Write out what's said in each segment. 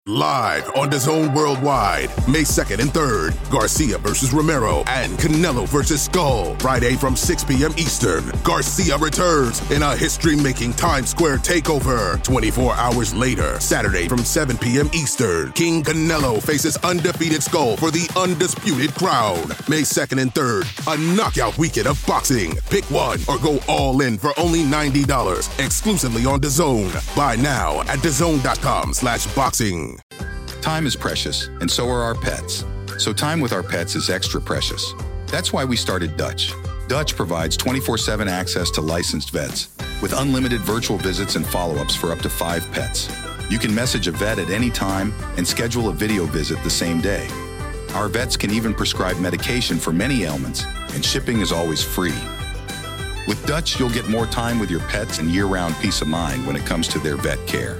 Live on DAZN Worldwide, May 2nd and 3rd, Garcia versus Romero and Canelo versus Skull. Friday from 6 p.m. Eastern, Garcia returns in a history-making Times Square takeover. 24 hours later, Saturday from 7 p.m. Eastern, King Canelo faces undefeated Skull for the undisputed crown. May 2nd and 3rd, a knockout weekend of boxing. Pick one or go all in for only $90, exclusively on DAZN. Buy now at DAZN.com/boxing. Time is precious, and so are our pets. So time with our pets is extra precious. That's why we started Dutch. Dutch provides 24/7 access to licensed vets with unlimited virtual visits and follow-ups for up to 5 pets. You can message a vet at any time and schedule a video visit the same day. Our vets can even prescribe medication for many ailments, and shipping is always free. With Dutch, you'll get more time with your pets and year-round peace of mind when it comes to their vet care.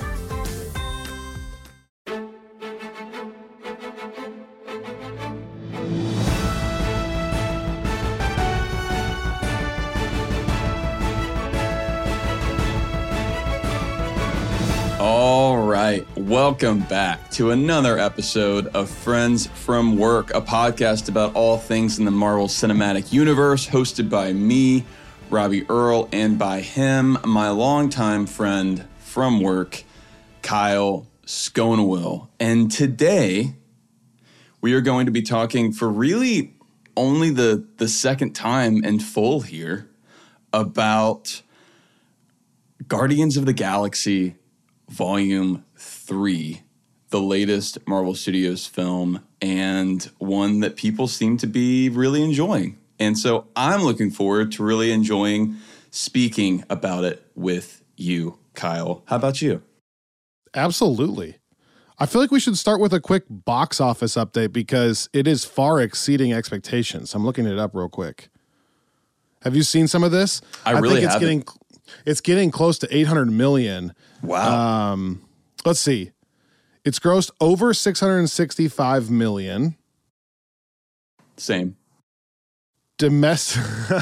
All right, welcome back to another episode of Friends from Work, a podcast about all things in the Marvel Cinematic Universe, hosted by me, Robbie Earl, and by him, my longtime friend from work, Kyle Sconewill. And today, we are going to be talking for really only the second time in full here about Guardians of the Galaxy Volume 3, the latest Marvel Studios film, and one that people seem to be really enjoying. And so I'm looking forward to really enjoying speaking about it with you, Kyle. How about you? Absolutely. I feel like we should start with a quick box office update because it is far exceeding expectations. I'm looking it up real quick. Have you seen some of this? I really haven't. It's getting close to 800 million. Wow. Let's see. It's grossed over 665 million. Same. Domestic.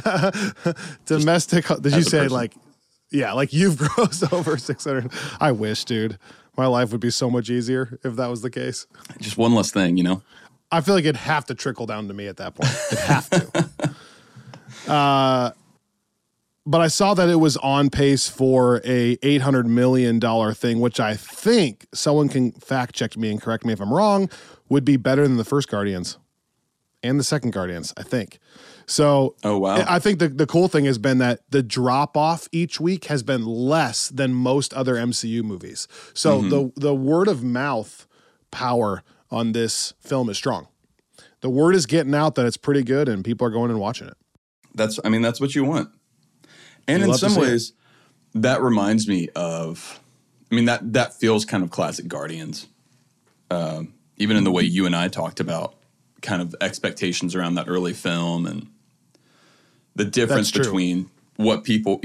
Did you say person. like you've grossed over 600? I wish, dude. My life would be so much easier if that was the case. Just one less thing, you know? I feel like it'd have to trickle down to me at that point. It'd have to. But I saw that it was on pace for a $800 million thing, which I think, someone can fact check me and correct me if I'm wrong, would be better than the first Guardians and the second Guardians, I think. So Oh, wow. I think the cool thing has been that the drop off each week has been less than most other MCU movies. So the word of mouth power on this film is strong. The word is getting out that it's pretty good and people are going and watching it. That's what you want. And in some ways, that reminds me of, that feels kind of classic Guardians. Even in the way you and I talked about kind of expectations around that early film and the difference between what people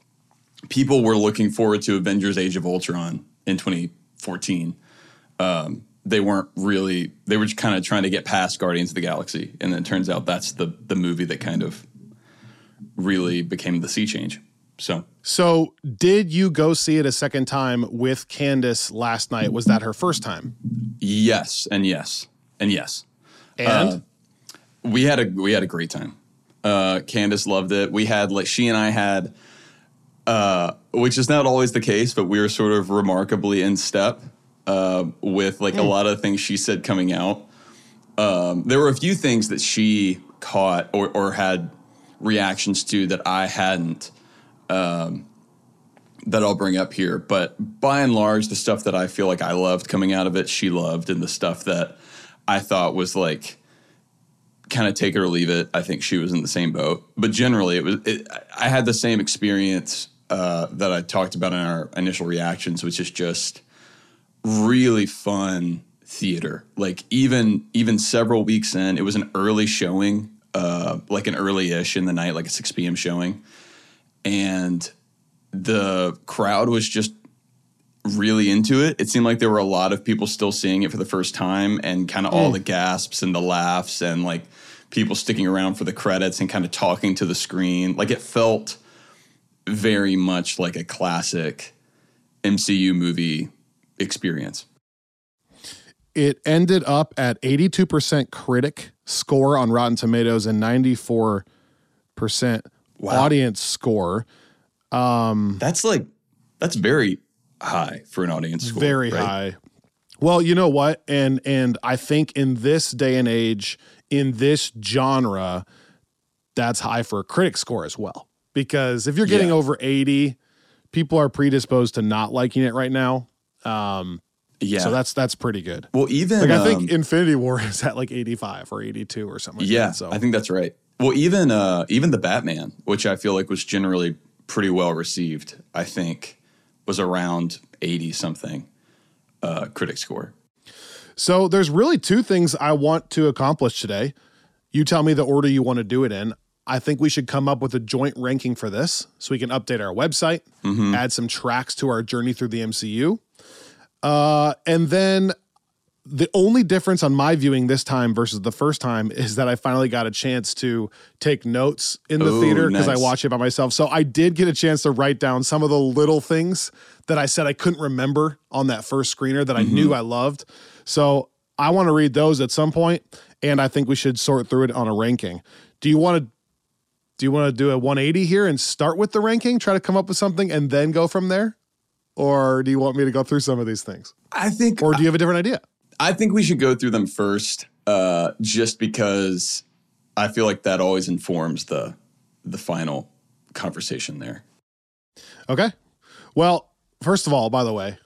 were looking forward to Avengers Age of Ultron in 2014. They were just kind of trying to get past Guardians of the Galaxy. And then it turns out that's the movie that kind of really became the sea change. So did you go see it a second time with Candace last night? Was that her first time? Yes, and yes, and yes. And we had a great time. Candace loved it. She and I had, which is not always the case, but we were sort of remarkably in step with a lot of things she said coming out. There were a few things that she caught or had reactions to that I hadn't, that I'll bring up here. But by and large, the stuff that I feel like I loved coming out of it, she loved. And the stuff that I thought was kind of take it or leave it, I think she was in the same boat. But generally, I had the same experience that I talked about in our initial reactions, which is just really fun theater. Even several weeks in, it was an early showing, an early-ish in the night, like a 6 p.m. showing. And the crowd was just really into it. It seemed like there were a lot of people still seeing it for the first time, and kind of all the gasps and the laughs and people sticking around for the credits and kind of talking to the screen. It felt very much like a classic MCU movie experience. it ended up at 82% critic score on Rotten Tomatoes and 94% audience score. That's very high for an audience score. Very high. Well, you know what? And I think in this day and age, in this genre, that's high for a critic score as well. Because if you're getting over 80, people are predisposed to not liking it right now. So that's pretty good. Well, even like I think Infinity War is at like 85 or 82 or something like that. So I think that's right. Well, even the Batman, which I feel like was generally pretty well received, I think was around 80 something critic score. So there's really two things I want to accomplish today. You tell me the order you want to do it in. I think we should come up with a joint ranking for this so we can update our website, add some tracks to our journey through the MCU. And then the only difference on my viewing this time versus the first time is that I finally got a chance to take notes in the theater because I watch it by myself. So I did get a chance to write down some of the little things that I said I couldn't remember on that first screener that I knew I loved. So I want to read those at some point, and I think we should sort through it on a ranking. Do you want to do a 180 here and start with the ranking, try to come up with something, and then go from there? Or do you want me to go through some of these things? I think... Or do you have a different idea? I think we should go through them first, just because I feel like that always informs the final conversation there. Okay. Well, first of all, by the way...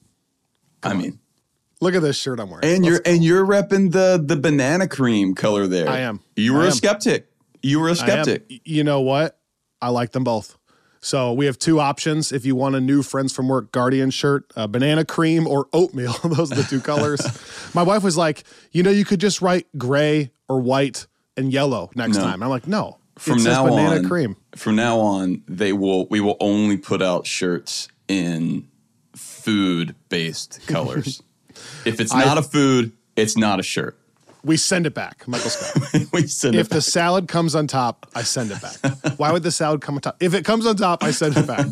Look at this shirt I'm wearing. And you're repping the banana cream color there. I am. You were a skeptic. You know what? I like them both. So we have two options. If you want a new Friends from Work Guardian shirt, banana cream or oatmeal, those are the two colors. My wife was like, you could just write gray or white and yellow next time. I'm like, no. From now banana cream. From now on, we will only put out shirts in food-based colors. If it's not a food, it's not a shirt. We send it back, Michael Scott. If the salad comes on top, I send it back. Why would the salad come on top? If it comes on top, I send it back.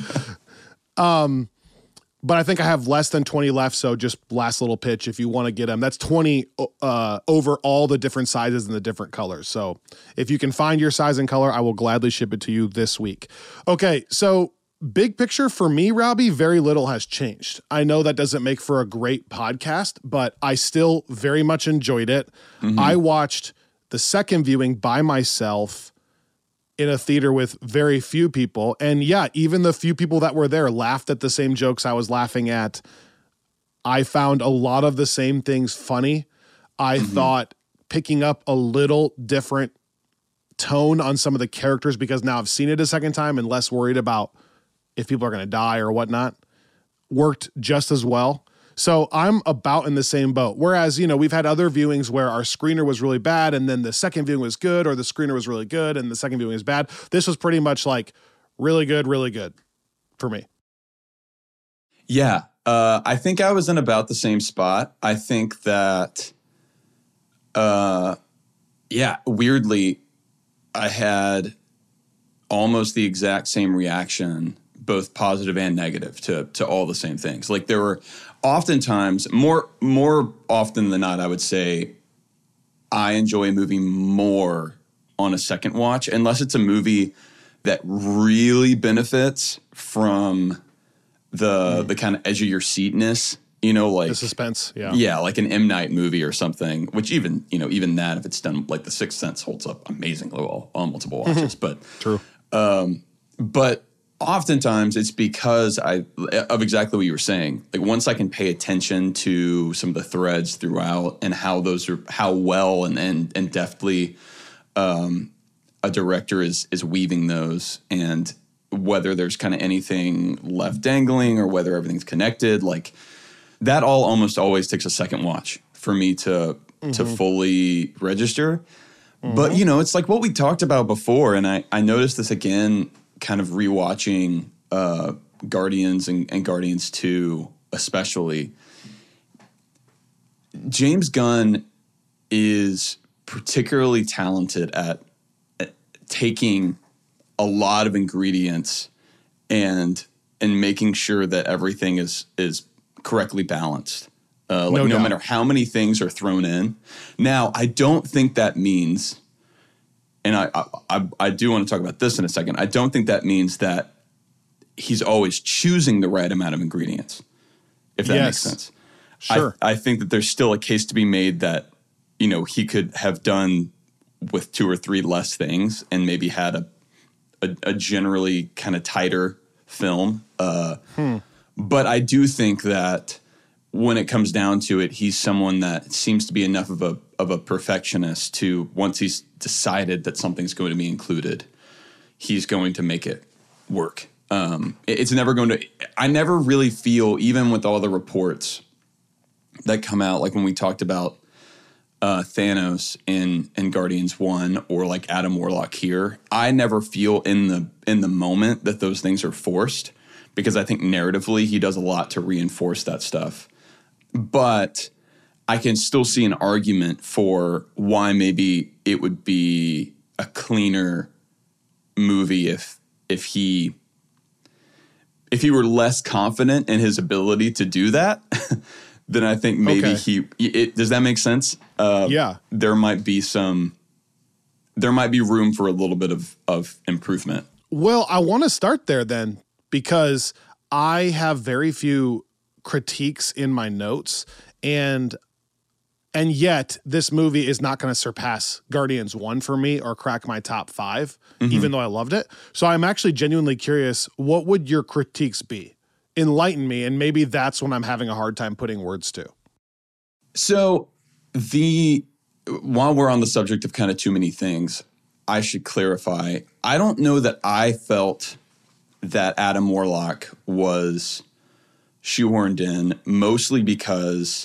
But I think I have less than 20 left, so just last little pitch if you want to get them. That's 20 over all the different sizes and the different colors. So if you can find your size and color, I will gladly ship it to you this week. Okay, so big picture for me, Robbie, very little has changed. I know that doesn't make for a great podcast, but I still very much enjoyed it. I watched the second viewing by myself in a theater with very few people. And yeah, even the few people that were there laughed at the same jokes I was laughing at. I found a lot of the same things funny. I thought picking up a little different tone on some of the characters because now I've seen it a second time and less worried about if people are going to die or whatnot, worked just as well. So I'm about in the same boat. Whereas, we've had other viewings where our screener was really bad and then the second viewing was good, or the screener was really good and the second viewing was bad. This was pretty much like really good for me. Yeah. I think I was in about the same spot. I think that, weirdly, I had almost the exact same reaction, both positive and negative, to all the same things. Like there were oftentimes, more often than not, I would say I enjoy a movie more on a second watch, unless it's a movie that really benefits from the kind of edge of your seatness, like the suspense. Yeah. Yeah. Like an M. Night movie or something, which even that, if it's done like The Sixth Sense holds up amazingly well on multiple watches, but true. But oftentimes it's because of exactly what you were saying. Like once I can pay attention to some of the threads throughout and how well and deftly a director is weaving those, and whether there's kind of anything left dangling or whether everything's connected, like that all almost always takes a second watch for me to fully register. But, it's like what we talked about before, and I noticed this again kind of rewatching Guardians and Guardians 2 especially. James Gunn is particularly talented at taking a lot of ingredients and making sure that everything is correctly balanced. No matter how many things are thrown in. Now, I don't think that means, and I do want to talk about this in a second. I don't think that means that he's always choosing the right amount of ingredients, if that makes sense. Sure. I think that there's still a case to be made that, he could have done with 2 or 3 less things and maybe had a generally kind of tighter film. But I do think that when it comes down to it, he's someone that seems to be enough of a perfectionist to, once he's decided that something's going to be included, he's going to make it work. It's never going to, I never really feel, even with all the reports that come out, like when we talked about Thanos in Guardians 1 or like Adam Warlock here, I never feel in the moment that those things are forced, because I think narratively he does a lot to reinforce that stuff. But I can still see an argument for why maybe it would be a cleaner movie if he were less confident in his ability to do that. Then I think maybe does that make sense? Yeah. There might be room for a little bit of improvement. Well, I want to start there then, because I have very few critiques in my notes, and yet this movie is not going to surpass Guardians 1 for me or crack my top 5, even though I loved it. So I'm actually genuinely curious, what would your critiques be? Enlighten me, and maybe that's when I'm having a hard time putting words to. So while we're on the subject of kind of too many things, I should clarify. I don't know that I felt that Adam Warlock was shoehorned in, mostly because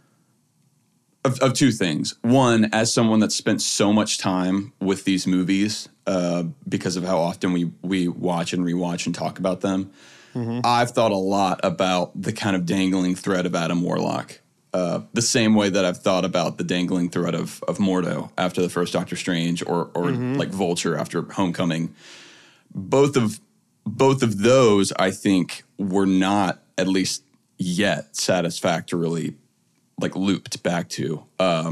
of 2 things. One, as someone that spent so much time with these movies, because of how often we watch and rewatch and talk about them, I've thought a lot about the kind of dangling thread of Adam Warlock, the same way that I've thought about the dangling thread of Mordo after the first Doctor Strange, or like Vulture after Homecoming. Both of those, I think, were not, at least yet, satisfactorily like looped back to.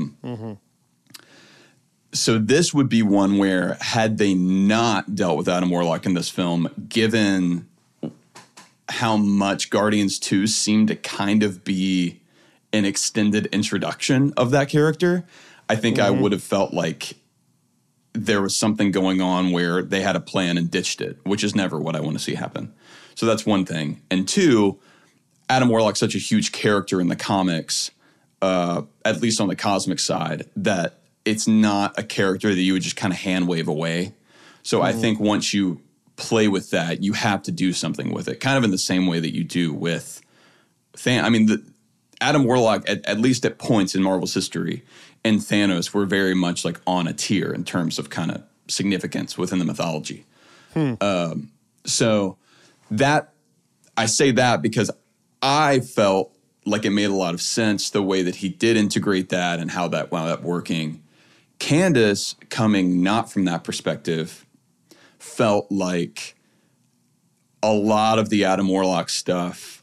So this would be one where, had they not dealt with Adam Warlock in this film, given how much Guardians 2 seemed to kind of be an extended introduction of that character, I think I would have felt like there was something going on where they had a plan and ditched it, which is never what I want to see happen. So that's one thing. And 2, Adam Warlock's such a huge character in the comics, at least on the cosmic side, that it's not a character that you would just kind of hand wave away. So I think once you play with that, you have to do something with it, kind of in the same way that you do with Thanos. I mean, Adam Warlock, at least at points in Marvel's history, and Thanos were very much like on a tier in terms of kind of significance within the mythology. So that, I say that because I felt like it made a lot of sense the way that he did integrate that and how that wound up working. Candace, coming not from that perspective, felt like a lot of the Adam Warlock stuff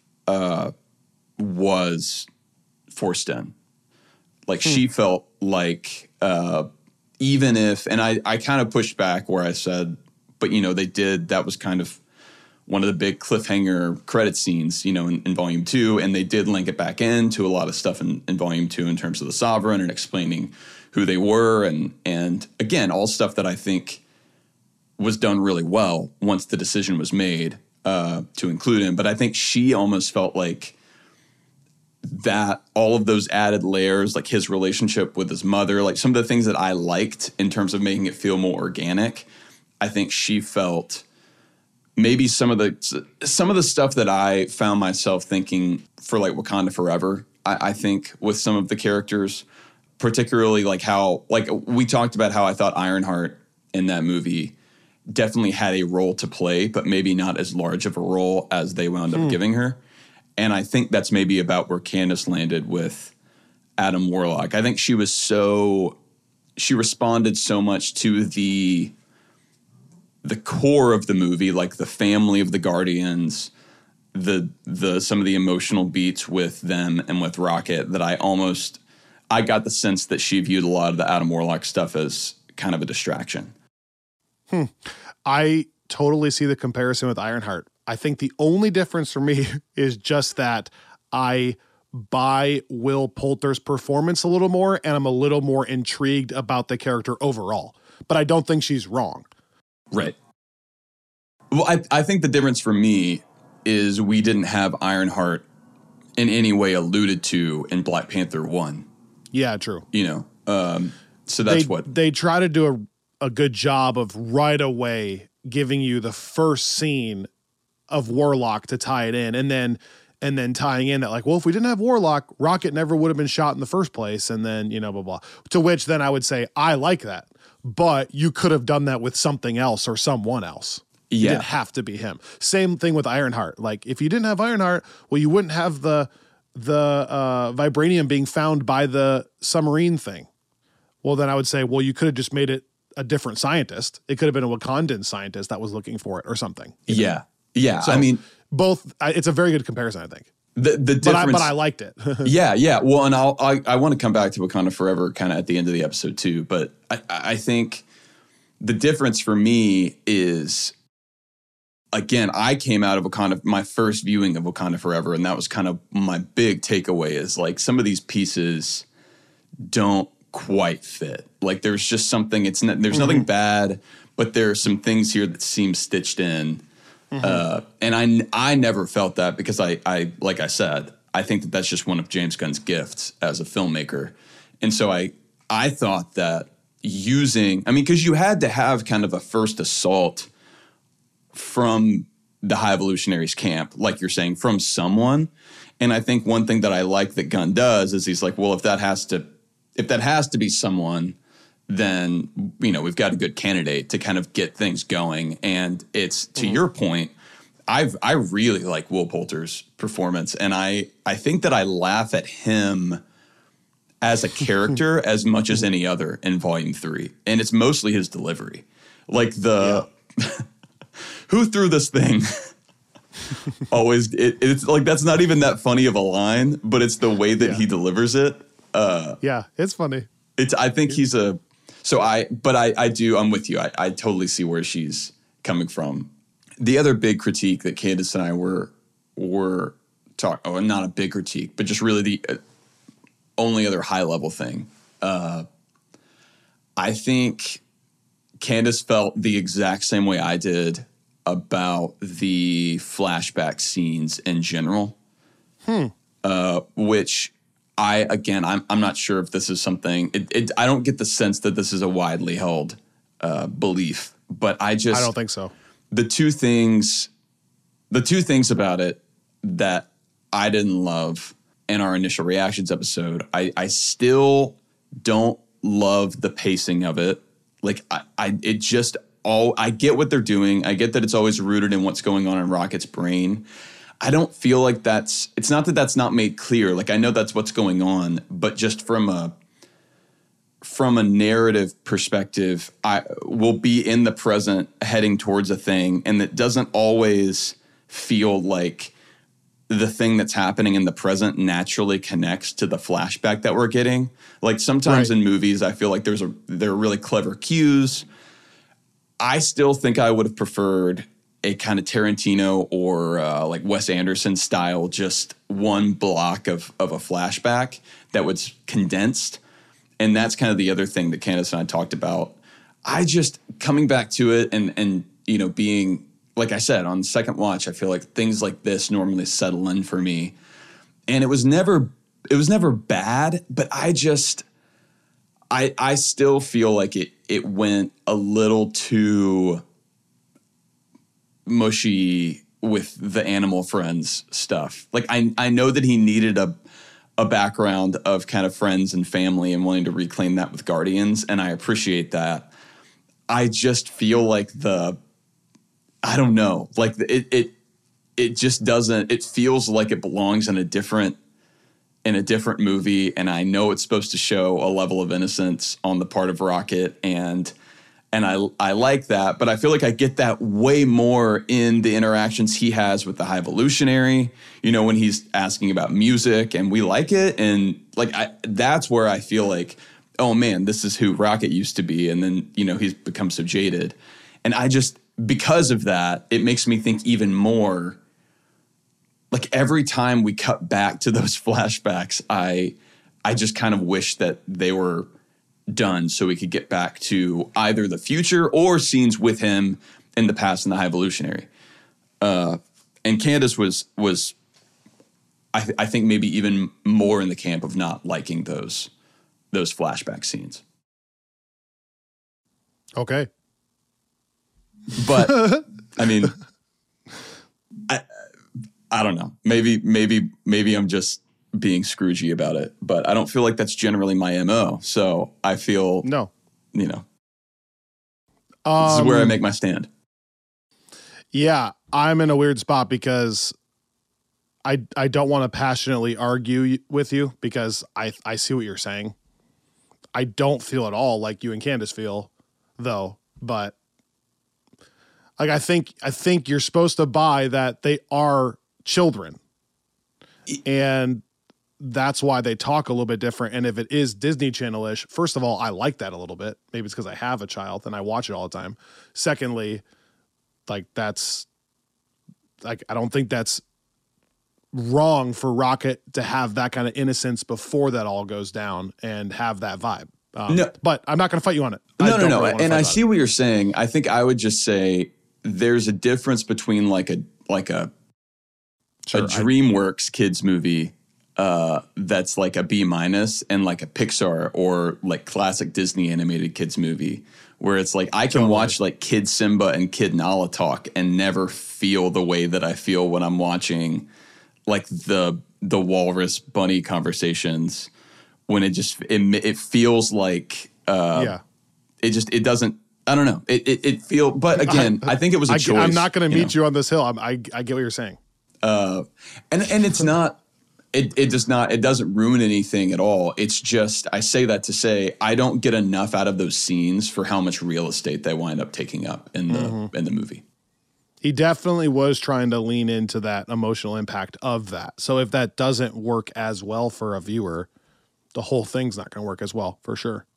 was forced in. Like she felt like even if, and I kind of pushed back where I said, but that was kind of one of the big cliffhanger credit scenes, in Volume 2, and they did link it back into a lot of stuff in Volume 2 in terms of the Sovereign and explaining who they were, and again, all stuff that I think was done really well once the decision was made to include him. But I think she almost felt like that all of those added layers, like his relationship with his mother, like some of the things that I liked in terms of making it feel more organic, I think she felt maybe some of the stuff that I found myself thinking for like Wakanda Forever, I think with some of the characters, particularly like how, like we talked about how I thought Ironheart in that movie definitely had a role to play, but maybe not as large of a role as they wound up giving her. And I think that's maybe about where Candace landed with Adam Warlock. I think she responded so much to the core of the movie, like the family of the Guardians, some of the emotional beats with them and with Rocket that I got the sense that she viewed a lot of the Adam Warlock stuff as kind of a distraction. I totally see the comparison with Ironheart. I think the only difference for me is just that I buy Will Poulter's performance a little more, and I'm a little more intrigued about the character overall. But I don't think she's wrong. Right. Well, I think the difference for me is we didn't have Ironheart in any way alluded to in Black Panther 1. Yeah, true. So that's they try to do a good job of right away giving you the first scene of Warlock to tie it in, and then tying in that, like, well, if we didn't have Warlock, Rocket never would have been shot in the first place, and then, blah, blah. To which then I would say, I like that, but you could have done that with something else or someone else. Yeah. It didn't have to be him. Same thing with Ironheart. Like, if you didn't have Ironheart, well, you wouldn't have the vibranium being found by the submarine thing. Well, then I would say, well, you could have just made it a different scientist. It could have been a Wakandan scientist that was looking for it or something. Yeah. Yeah. So, I mean, both, it's a very good comparison, I think. The difference, but I liked it. Yeah. Well, and I want to come back to Wakanda Forever kind of at the end of the episode too. But I think the difference for me is, again, I came out of my first viewing of Wakanda Forever, and that was kind of my big takeaway is, like, some of these pieces don't quite fit. Like, there's just something, there's nothing bad, but there are some things here that seem stitched in. And I never felt that, because I like I said, I think that that's just one of James Gunn's gifts as a filmmaker. And so I thought that because you had to have kind of a first assault from the High Evolutionaries camp, like you're saying, from someone. And I think one thing that I like that Gunn does is he's like, well, if that has to be someone, then, we've got a good candidate to kind of get things going. And it's, to your point, I really like Will Poulter's performance. And I think that I laugh at him as a character as much as any other in Volume 3. And it's mostly his delivery. Like who threw this thing? Always, it's like, that's not even that funny of a line, but it's the way that he delivers it. Yeah, it's funny. I think he's I'm with you. I totally see where she's coming from. The other big critique that Candace and I were talking, not a big critique, but just really the only other high level thing. I think Candace felt the exact same way I did about the flashback scenes in general, which I'm not sure if this is something. I don't get the sense that this is a widely held belief, but I don't think so. The two things about it that I didn't love in our initial reactions episode, I still don't love the pacing of it. Like, I get what they're doing. I get that it's always rooted in what's going on in Rocket's brain. I don't feel like it's not that that's not made clear. Like, I know that's what's going on, but just from a narrative perspective, I will be in the present heading towards a thing, and it doesn't always feel like the thing that's happening in the present naturally connects to the flashback that we're getting. Like, sometimes in movies, I feel like there are really clever cues. I still think I would have preferred a kind of Tarantino or like Wes Anderson style, just one block of a flashback that was condensed. And that's kind of the other thing that Candace and I talked about. I just, coming back to it and being, like I said, on the second watch, I feel like things like this normally settle in for me. And it was never bad, but I still feel like it went a little too mushy with the Animal Friends stuff. Like, I know that he needed a background of kind of friends and family and wanting to reclaim that with Guardians, and I appreciate that. I just feel like I don't know, like it just doesn't, it feels like it belongs in a different movie, and I know it's supposed to show a level of innocence on the part of Rocket, and And I like that, but I feel like I get that way more in the interactions he has with the High Evolutionary, you know, when he's asking about music and we like it. And like, that's where I feel like, oh man, this is who Rocket used to be. And then, you know, he's become so jaded. And I just, because of that, it makes me think even more, like every time we cut back to those flashbacks, I just kind of wish that they were done so we could get back to either the future or scenes with him in the past in the High Evolutionary. And Candace was I think maybe even more in the camp of not liking those flashback scenes. Okay. But I mean, I don't know. Maybe I'm just being Scroogey about it, but I don't feel like that's generally my MO. So I feel no, you know, this is where I make my stand. Yeah, I'm in a weird spot because I don't want to passionately argue with you because I see what you're saying. I don't feel at all like you and Candace feel, though, but like I think you're supposed to buy that they are children. And that's why they talk a little bit different. And if it is Disney Channel-ish, first of all, I like that a little bit. Maybe it's because I have a child and I watch it all the time. Secondly, like that's like I don't think that's wrong for Rocket to have that kind of innocence before that all goes down and have that vibe. No, but I'm not going to fight you on it. No. And I see what you're saying. I think I would just say there's a difference between like a DreamWorks kids movie that's like a B- and like a Pixar or like classic Disney animated kids movie where it's like I can watch like Kid Simba and Kid Nala talk and never feel the way that I feel when I'm watching like the Walrus Bunny conversations when it feels like it doesn't. I don't know. It feel, but again, I think it was a choice. I'm not going to meet you on this hill. I get what you're saying. And it's not. It doesn't ruin anything at all. It's just I say that to say I don't get enough out of those scenes for how much real estate they wind up taking up in the movie. He definitely was trying to lean into that emotional impact of that. So if that doesn't work as well for a viewer, the whole thing's not going to work as well, for sure.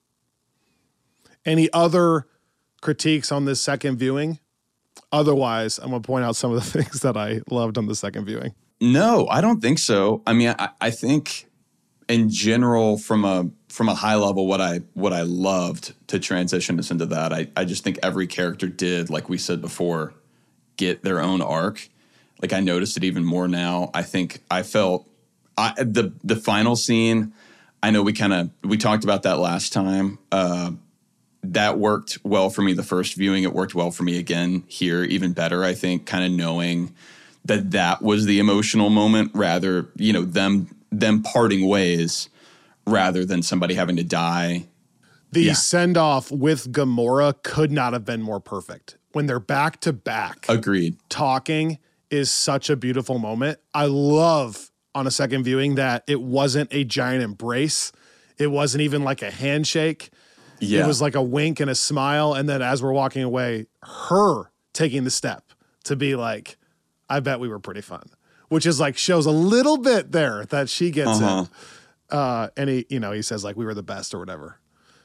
Any other critiques on this second viewing? Otherwise, I'm going to point out some of the things that I loved on the second viewing. No, I don't think so. I mean, I think in general, from a high level, what I loved to transition us into that, I just think every character did, like we said before, get their own arc. Like I noticed it even more now. I think I felt the final scene. I know we talked about that last time. That worked well for me the first viewing. It worked well for me again here, even better. I think kind of knowing that was the emotional moment rather, you know, them parting ways rather than somebody having to die. The send off with Gamora could not have been more perfect. When they're back to back. Agreed. Talking is such a beautiful moment. I love on a second viewing that it wasn't a giant embrace. It wasn't even like a handshake. Yeah. It was like a wink and a smile. And then as we're walking away, her taking the step to be like, I bet we were pretty fun, which is like shows a little bit there that she gets it. And he says like we were the best or whatever.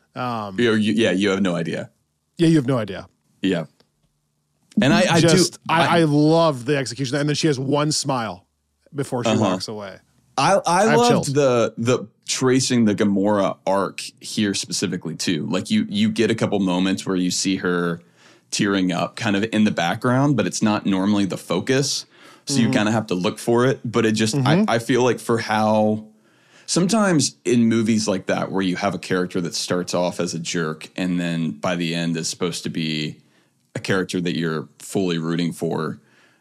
You have no idea. Yeah, you have no idea. Yeah. And I love the execution. And then she has one smile before she walks away. I loved the tracing the Gamora arc here specifically too. Like you get a couple moments where you see her tearing up kind of in the background, but it's not normally the focus. So you kind of have to look for it. But it just, I feel like for how sometimes in movies like that, where you have a character that starts off as a jerk and then by the end is supposed to be a character that you're fully rooting for,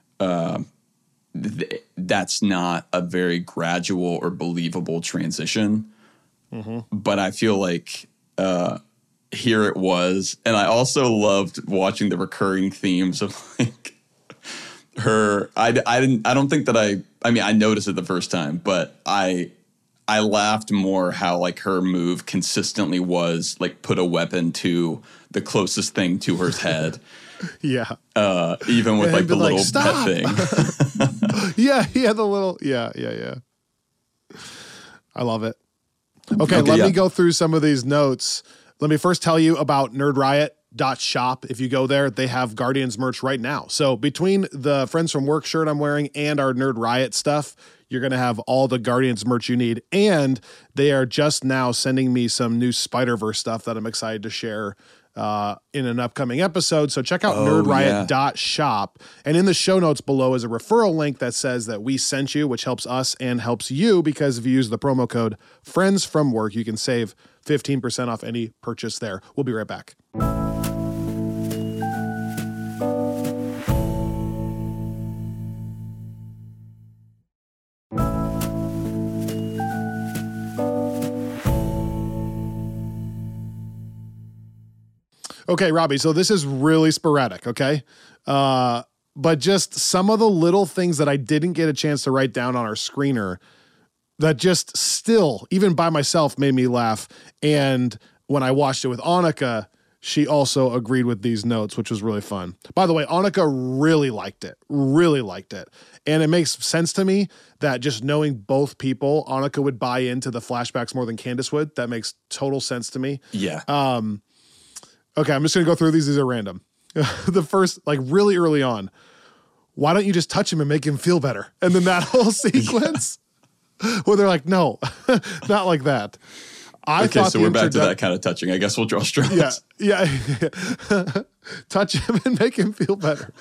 that's not a very gradual or believable transition. But I feel like here it was. And I also loved watching the recurring themes of like her. I don't think that I noticed it the first time, but I I laughed more how like her move consistently was like put a weapon to the closest thing to her head. Yeah. Even with like the little "Stop!" pet thing. Yeah, the little, yeah. I love it. Okay, let me go through some of these notes. Let me first tell you about nerdriot.shop. If you go there, they have Guardians merch right now. So between the Friends from Work shirt I'm wearing and our Nerd Riot stuff, you're going to have all the Guardians merch you need. And they are just now sending me some new Spider-Verse stuff that I'm excited to share in an upcoming episode. So check out nerdriot.shop. And in the show notes below is a referral link that says that we sent you, which helps us and helps you, because if you use the promo code Friends from Work, you can save 15% off any purchase there. We'll be right back. Okay, Robbie, so this is really sporadic, okay? But just some of the little things that I didn't get a chance to write down on our screener that just still, even by myself, made me laugh. And when I watched it with Annika, she also agreed with these notes, which was really fun. By the way, Annika really liked it. And it makes sense to me that just knowing both people, Annika would buy into the flashbacks more than Candace would. That makes total sense to me. Yeah. Okay, I'm just going to go through these. These are random. The first, like really early on, why don't you just touch him and make him feel better? And then that whole sequence where they're like, no, not like that. Okay, so we're back to that kind of touching. I guess we'll draw straws. Yeah. Touch him and make him feel better.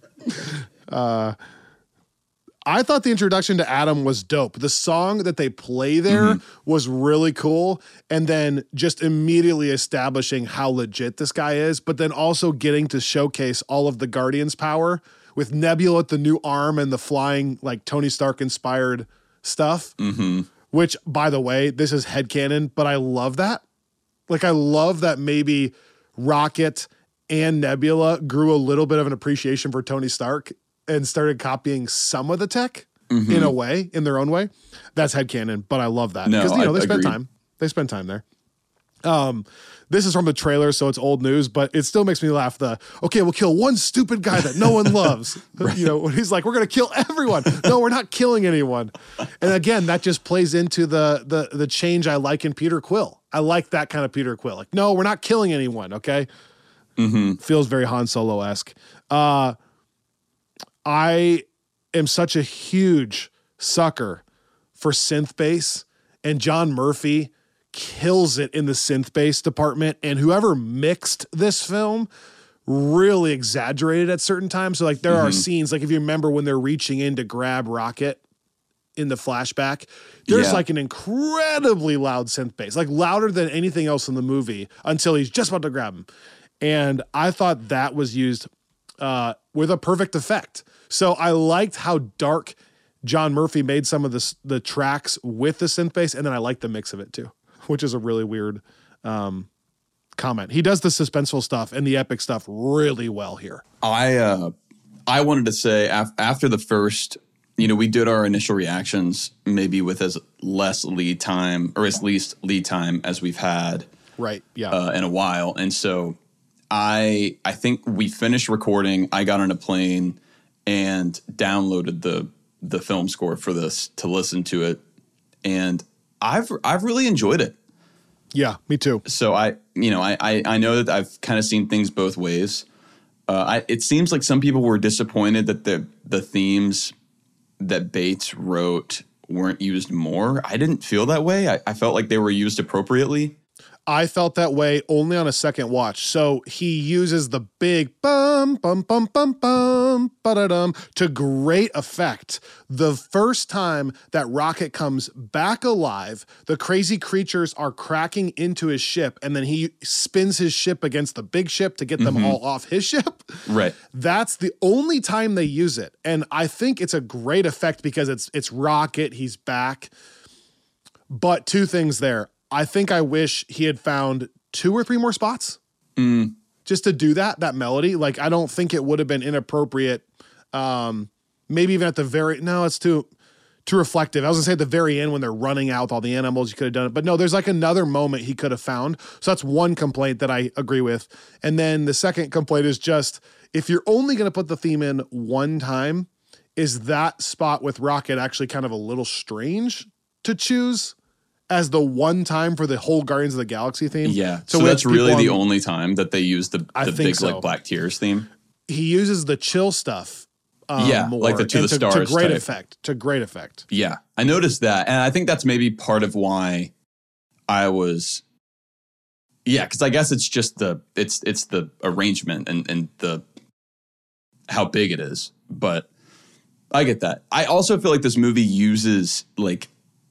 I thought the introduction to Adam was dope. The song that they play there was really cool. And then just immediately establishing how legit this guy is, but then also getting to showcase all of the Guardians' power with Nebula at the new arm and the flying, like Tony Stark inspired stuff, which, by the way, this is headcanon, but I love that. Like, I love that maybe Rocket and Nebula grew a little bit of an appreciation for Tony Stark and started copying some of the tech in a way, in their own way. That's headcanon, but I love that. Because, they spend time. They spend time there. This is from the trailer, so it's old news, but it still makes me laugh. Okay, we'll kill one stupid guy that no one loves. Right. When he's like, we're going to kill everyone. No, we're not killing anyone. And again, that just plays into the change I like in Peter Quill. I like that kind of Peter Quill. Like, no, we're not killing anyone, okay? Feels very Han Solo-esque. I am such a huge sucker for synth bass, and John Murphy kills it in the synth bass department. And whoever mixed this film really exaggerated at certain times. So like there are scenes, like if you remember when they're reaching in to grab Rocket in the flashback, there's like an incredibly loud synth bass, like louder than anything else in the movie until he's just about to grab him. And I thought that was used with a perfect effect. So I liked how dark John Murphy made some of the tracks with the synth bass, and then I liked the mix of it too, which is a really weird comment. He does the suspenseful stuff and the epic stuff really well here. I wanted to say after the first, we did our initial reactions maybe with as less lead time, or as least lead time as we've had in a while. And so I think we finished recording. I got on a plane and downloaded the film score for this to listen to it, and I've really enjoyed it. Yeah, me too. So I know that I've kind of seen things both ways. It seems like some people were disappointed that the themes that Bates wrote weren't used more. I didn't feel that way. I felt like they were used appropriately. I felt that way only on a second watch. So he uses the big bum, bum, bum, bum, bum, ba-da-dum to great effect. The first time that Rocket comes back alive, the crazy creatures are cracking into his ship, and then he spins his ship against the big ship to get them all off his ship. Right. That's the only time they use it. And I think it's a great effect because it's Rocket, he's back. But two things there. I think I wish he had found 2 or 3 more spots just to do that melody. Like, I don't think it would have been inappropriate. Maybe even at the it's too too reflective. I was gonna say at the very end when they're running out with all the animals, you could have done it. But no, there's like another moment he could have found. So that's one complaint that I agree with. And then the second complaint is just, if you're only gonna put the theme in one time, is that spot with Rocket actually kind of a little strange to choose as the one time for the whole Guardians of the Galaxy theme? Yeah. So that's really the only time that they use the big so. like Black Tears theme. He uses the chill stuff. More, like the To the Stars to great type. effect. To great effect. Yeah, I noticed that, and I think that's maybe part of why I was. Yeah, because I guess it's just it's the arrangement and the how big it is, but I get that. I also feel like this movie uses like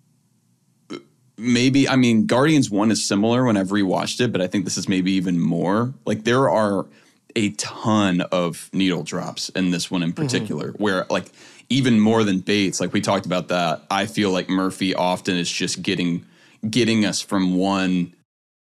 maybe, I mean, Guardians 1 is similar when I've rewatched it, but I think this is maybe even more. Like there are a ton of needle drops in this one in particular, where like even more than Bates, like we talked about that, I feel like Murphy often is just getting us from one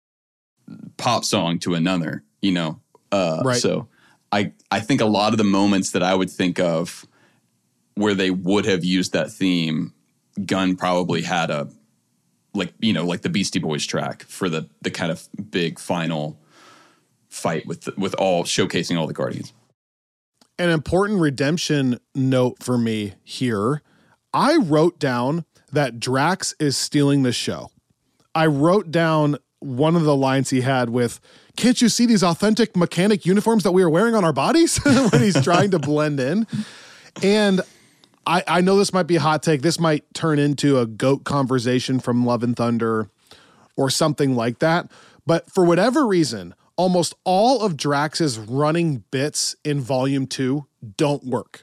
pop song to another, you know? Right. So I think a lot of the moments that I would think of where they would have used that theme, Gunn probably had a, like, you know, like the Beastie Boys track for the kind of big final fight with all showcasing all the Guardians. An important redemption note for me here. I wrote down that Drax is stealing the show. I wrote down one of the lines he had with, "Can't you see these authentic mechanic uniforms that we are wearing on our bodies?" when he's trying to blend in. And I know this might be a hot take. This might turn into a GOAT conversation from Love and Thunder or something like that. But for whatever reason, almost all of Drax's running bits in Volume 2 don't work.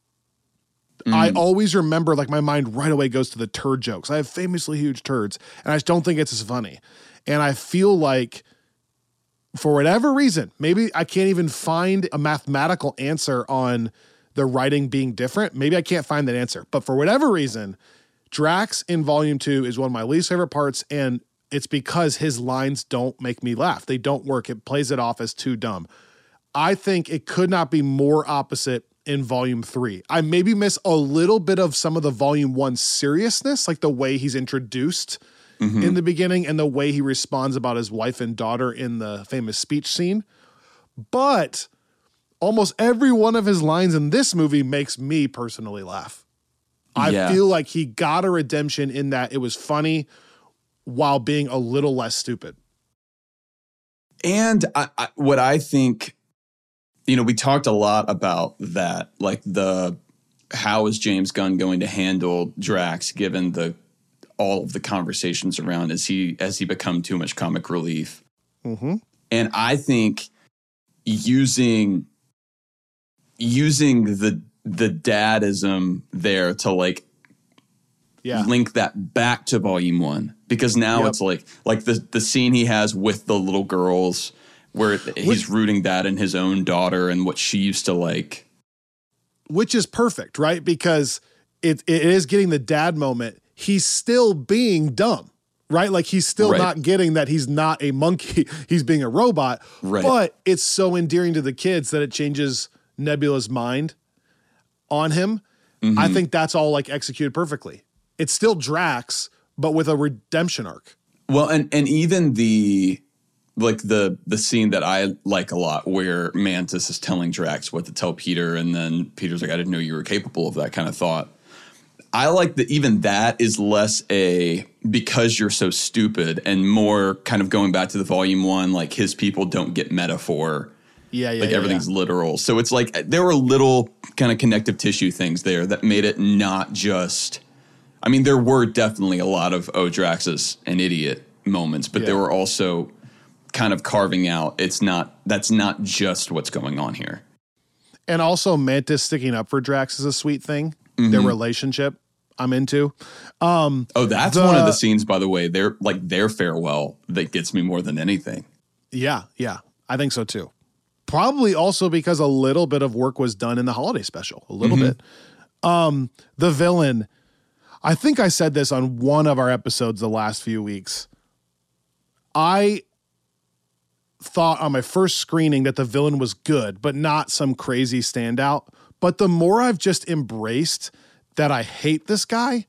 I always remember, like, my mind right away goes to the turd jokes. I have famously huge turds, and I just don't think it's as funny. And I feel like, for whatever reason, maybe I can't even find a mathematical answer on the writing being different. Maybe I can't find that answer. But for whatever reason, Drax in Volume 2 is one of my least favorite parts, and it's because his lines don't make me laugh. They don't work. It plays it off as too dumb. I think it could not be more opposite in Volume 3. I maybe miss a little bit of some of the Volume 1 seriousness, like the way he's introduced in the beginning and the way he responds about his wife and daughter in the famous speech scene. But almost every one of his lines in this movie makes me personally laugh. I feel like he got a redemption in that it was funny while being a little less stupid. And what I think, you know, we talked a lot about that, like how is James Gunn going to handle Drax given all of the conversations around has he become too much comic relief? And I think using the dadism there to like link that back to Volume 1, because now it's like the scene he has with the little girls where he's rooting that in his own daughter and what she used to like. Which is perfect, right? Because it is getting the dad moment. He's still being dumb, right? Like he's still not getting that he's not a monkey. He's being a robot. Right. But it's so endearing to the kids that it changes Nebula's mind on him. I think that's all like executed perfectly. It's still Drax, but with a redemption arc. Well, and even the scene that I like a lot where Mantis is telling Drax what to tell Peter, and then Peter's like, "I didn't know you were capable of that kind of thought." I like that even that is less because you're so stupid and more kind of going back to the Volume 1, like his people don't get metaphor. Everything's literal. So it's like there were little kind of connective tissue things there that made it not just, I mean, there were definitely a lot of, oh, Drax is an idiot moments, but there were also kind of carving out, that's not just what's going on here. And also Mantis sticking up for Drax is a sweet thing. Their relationship I'm into. That's one of the scenes, by the way, their farewell that gets me more than anything. Yeah. I think so too. Probably also because a little bit of work was done in the holiday special. A little bit. The villain, I think I said this on one of our episodes the last few weeks. I thought on my first screening that the villain was good, but not some crazy standout. But the more I've just embraced that I hate this guy,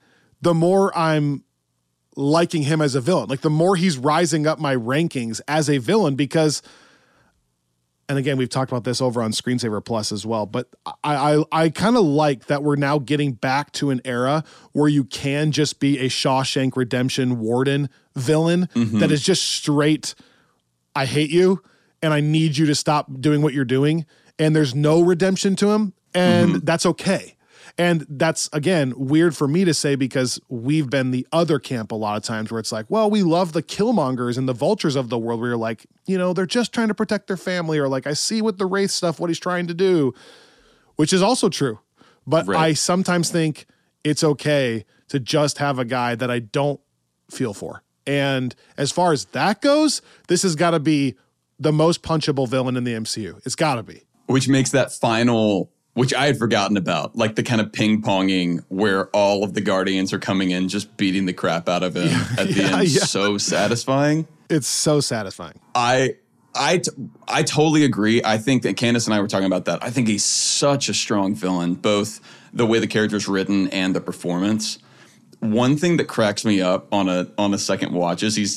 the more I'm liking him as a villain. Like the more he's rising up my rankings as a villain because, and again, we've talked about this over on Screensaver Plus as well, but I kind of like that we're now getting back to an era where you can just be a Shawshank Redemption warden villain that is just straight, I hate you and I need you to stop doing what you're doing. And there's no redemption to him. And that's okay. And that's, again, weird for me to say because we've been the other camp a lot of times where it's like, well, we love the Killmongers and the Vultures of the world where you're like, you know, they're just trying to protect their family, or like, I see with the Wraith stuff what he's trying to do, which is also true. But I sometimes think it's okay to just have a guy that I don't feel for. And as far as that goes, this has got to be the most punchable villain in the MCU. It's got to be. Which makes that final, which I had forgotten about, like the kind of ping-ponging where all of the Guardians are coming in, just beating the crap out of him at the end. So satisfying. It's so satisfying. I totally agree. I think that Candace and I were talking about that. I think he's such a strong villain, both the way the character's written and the performance. One thing that cracks me up on a second watch is he's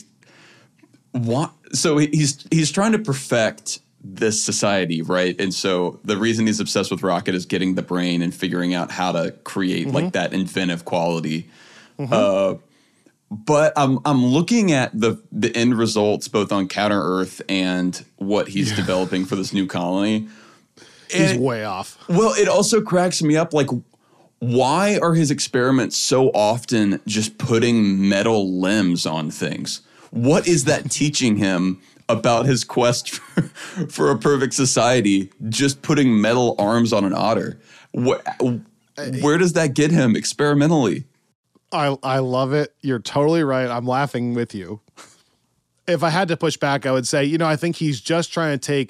trying to perfect this society, right? And so the reason he's obsessed with Rocket is getting the brain and figuring out how to create like that inventive quality. But I'm looking at the end results both on Counter Earth and what he's developing for this new colony. He's way off. Well, it also cracks me up. Like, why are his experiments so often just putting metal limbs on things? What is that teaching him about his quest for a perfect society, just putting metal arms on an otter? Where does that get him experimentally? I love it. You're totally right. I'm laughing with you. If I had to push back, I would say, you know, I think he's just trying to take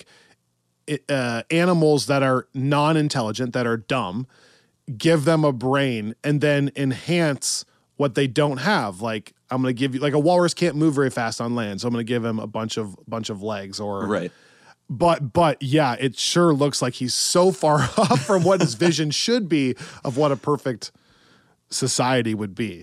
animals that are non-intelligent, that are dumb, give them a brain, and then enhance what they don't have. Like, I'm going to give you, like, a walrus can't move very fast on land, so I'm going to give him a bunch of legs. Or right. But yeah, it sure looks like he's so far off from what his vision should be of what a perfect society would be.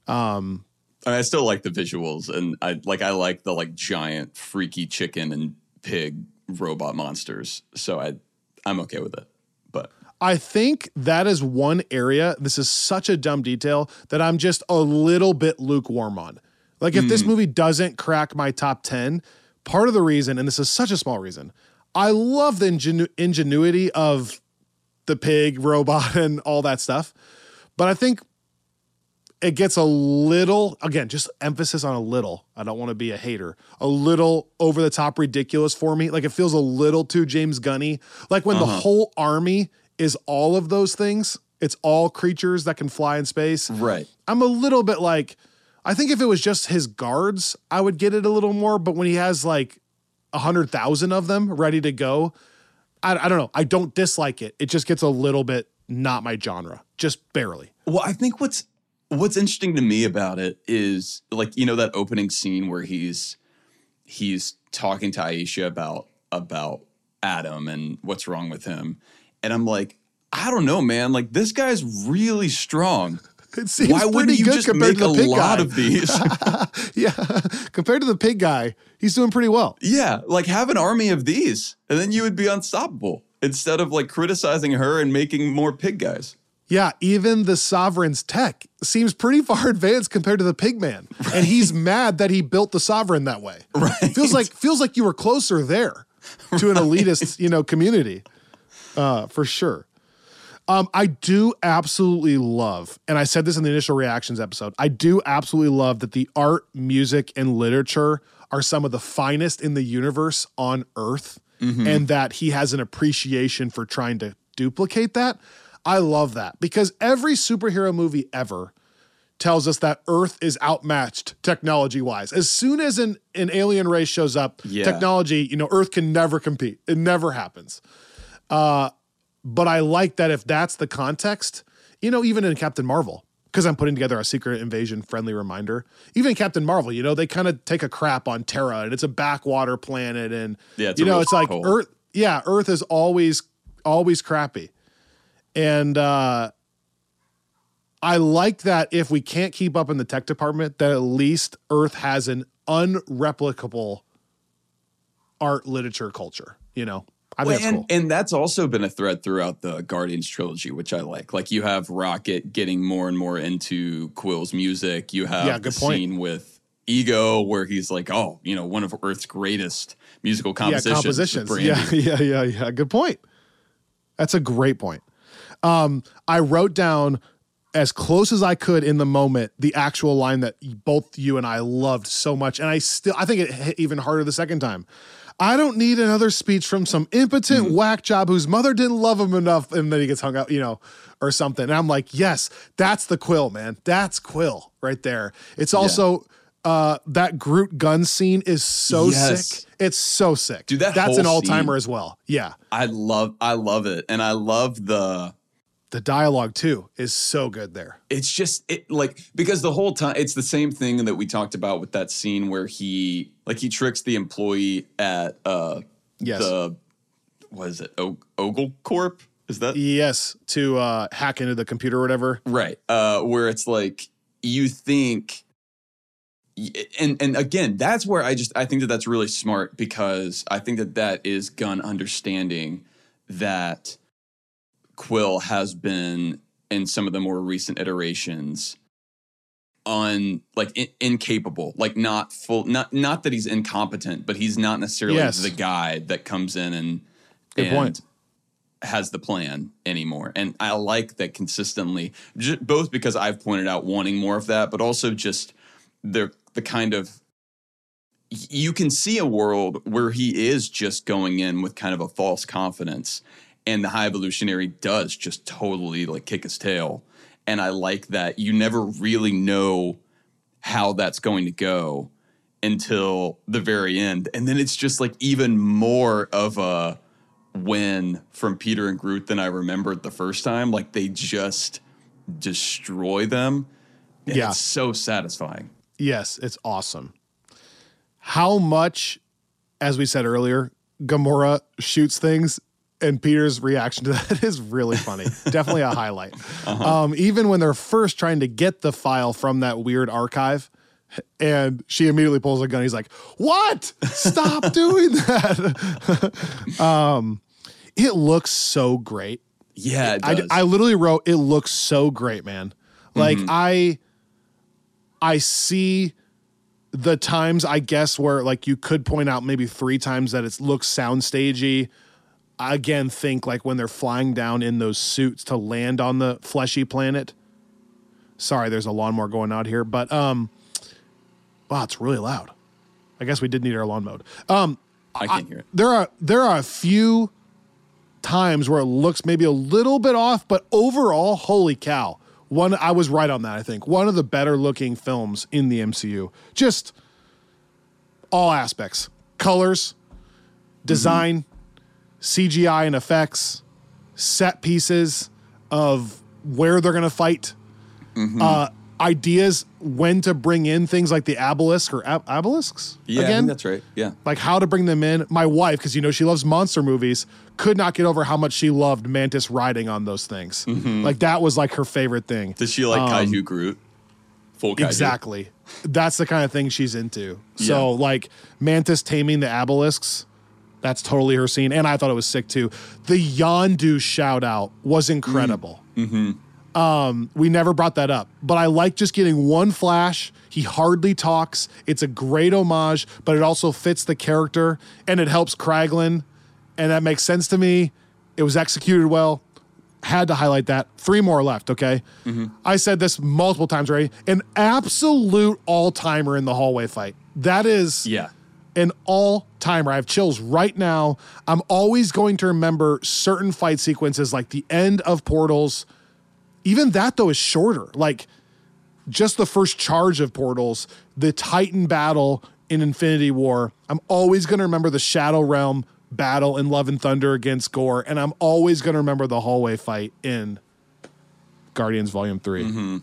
I still like the visuals, and I like the like giant freaky chicken and pig robot monsters. So I'm okay with it. But I think that is one area, this is such a dumb detail, that I'm just a little bit lukewarm on. Like, if this movie doesn't crack my top 10, part of the reason, and this is such a small reason, I love the ingenuity of the pig robot and all that stuff. But I think it gets a little, again, just emphasis on a little. I don't want to be a hater. A little over the top ridiculous for me. Like, it feels a little too James Gunny. Like when the whole army is all of those things. It's all creatures that can fly in space. Right. I'm a little bit like, I think if it was just his guards, I would get it a little more. But when he has like 100,000 of them ready to go, I don't know. I don't dislike it. It just gets a little bit not my genre, just barely. Well, I think what's interesting to me about it is, like, you know, that opening scene where he's talking to Aisha about Adam and what's wrong with him. And I'm like, I don't know, man. Like, this guy's really strong. It seems Why wouldn't you just make a lot of these? Yeah, compared to the pig guy, he's doing pretty well. Yeah, like, have an army of these, and then you would be unstoppable instead of like criticizing her and making more pig guys. Yeah, even the Sovereign's tech seems pretty far advanced compared to the pig man, and he's mad that he built the Sovereign that way. Right? Feels like you were closer there to an elitist, community, for sure. I do absolutely love, and I said this in the initial reactions episode, I do absolutely love that the art, music, and literature are some of the finest in the universe on Earth, and that he has an appreciation for trying to duplicate that. I love that, because every superhero movie ever tells us that Earth is outmatched technology-wise. As soon as an alien race shows up, technology, Earth can never compete. It never happens. But I like that if that's the context, even in Captain Marvel, because I'm putting together a Secret Invasion friendly reminder, even in Captain Marvel, they kind of take a crap on Terra, and it's a backwater planet, and it's like hole. Earth is always crappy. And I like that if we can't keep up in the tech department, that at least Earth has an unreplicable art, literature, culture, you know? I think that's cool. And that's also been a thread throughout the Guardians trilogy, which I like. Like, you have Rocket getting more and more into Quill's music. You have the scene with Ego where he's like, oh, you know, one of Earth's greatest musical compositions. Yeah. Good point. That's a great point. I wrote down as close as I could in the moment the actual line that both you and I loved so much. And I think it hit even harder the second time. I don't need another speech from some impotent whack job whose mother didn't love him enough, and then he gets hung out, you know, or something. And I'm like, yes, that's the Quill, man. That's Quill right there. It's also that Groot gun scene is so sick. It's so sick. Dude, that's an all-timer as well. Yeah. I love it. And I love the dialogue too is so good there. It's just because the whole time it's the same thing that we talked about with that scene where he tricks the employee at the what is it, Ogle Corp? Is that to hack into the computer or whatever? Right. Where it's like you think, and again, that's where I think that's really smart, because I think that is Gunn understanding that Quill has been in some of the more recent iterations incapable, like not that he's incompetent, but he's not necessarily the guy that comes in and has the plan anymore. And I like that consistently, both because I've pointed out wanting more of that, but also just the kind of, you can see a world where he is just going in with kind of a false confidence, and the High Evolutionary does just totally like kick his tail. And I like that you never really know how that's going to go until the very end. And then it's just like even more of a win from Peter and Groot than I remembered the first time. Like, they just destroy them. And it's so satisfying. Yes, it's awesome. How much, as we said earlier, Gamora shoots things, and Peter's reaction to that is really funny. Definitely a highlight. Even when they're first trying to get the file from that weird archive, and she immediately pulls a gun. He's like, what? Stop doing that. It looks so great. Yeah, it does. I literally wrote, it looks so great, man. Like, I see the times, I guess, where like you could point out maybe 3 times that it looks soundstagey. I again think like when they're flying down in those suits to land on the fleshy planet. Sorry, there's a lawnmower going out here, but wow, it's really loud. I guess we did need our lawn mowed. I can't hear it. There are a few times where it looks maybe a little bit off, but overall, holy cow. I was right on that, I think. One of the better looking films in the MCU. Just all aspects. Colors, design, CGI and effects, set pieces of where they're going to fight, ideas when to bring in things like the obelisk or obelisks. Yeah, again? I think that's right. Yeah. Like how to bring them in. My wife, because you know she loves monster movies, could not get over how much she loved Mantis riding on those things. Like that was like her favorite thing. Does she like Kaiju Groot? Full Kaiju? Exactly. That's the kind of thing she's into. So like Mantis taming the obelisks, that's totally her scene. And I thought it was sick too. The Yondu shout out was incredible. We never brought that up, but I like just getting one flash. He hardly talks. It's a great homage, but it also fits the character and it helps Kraglin. And that makes sense to me. It was executed well. Had to highlight that. 3 more left, okay? I said this multiple times already. An absolute all-timer in the hallway fight. That is an all-timer. I have chills right now. I'm always going to remember certain fight sequences like the end of Portals. Even that, though, is shorter. Like, just the first charge of Portals, the Titan battle in Infinity War. I'm always going to remember the Shadow Realm battle in Love and Thunder against Gore, and I'm always going to remember the hallway fight in Guardians Volume 3.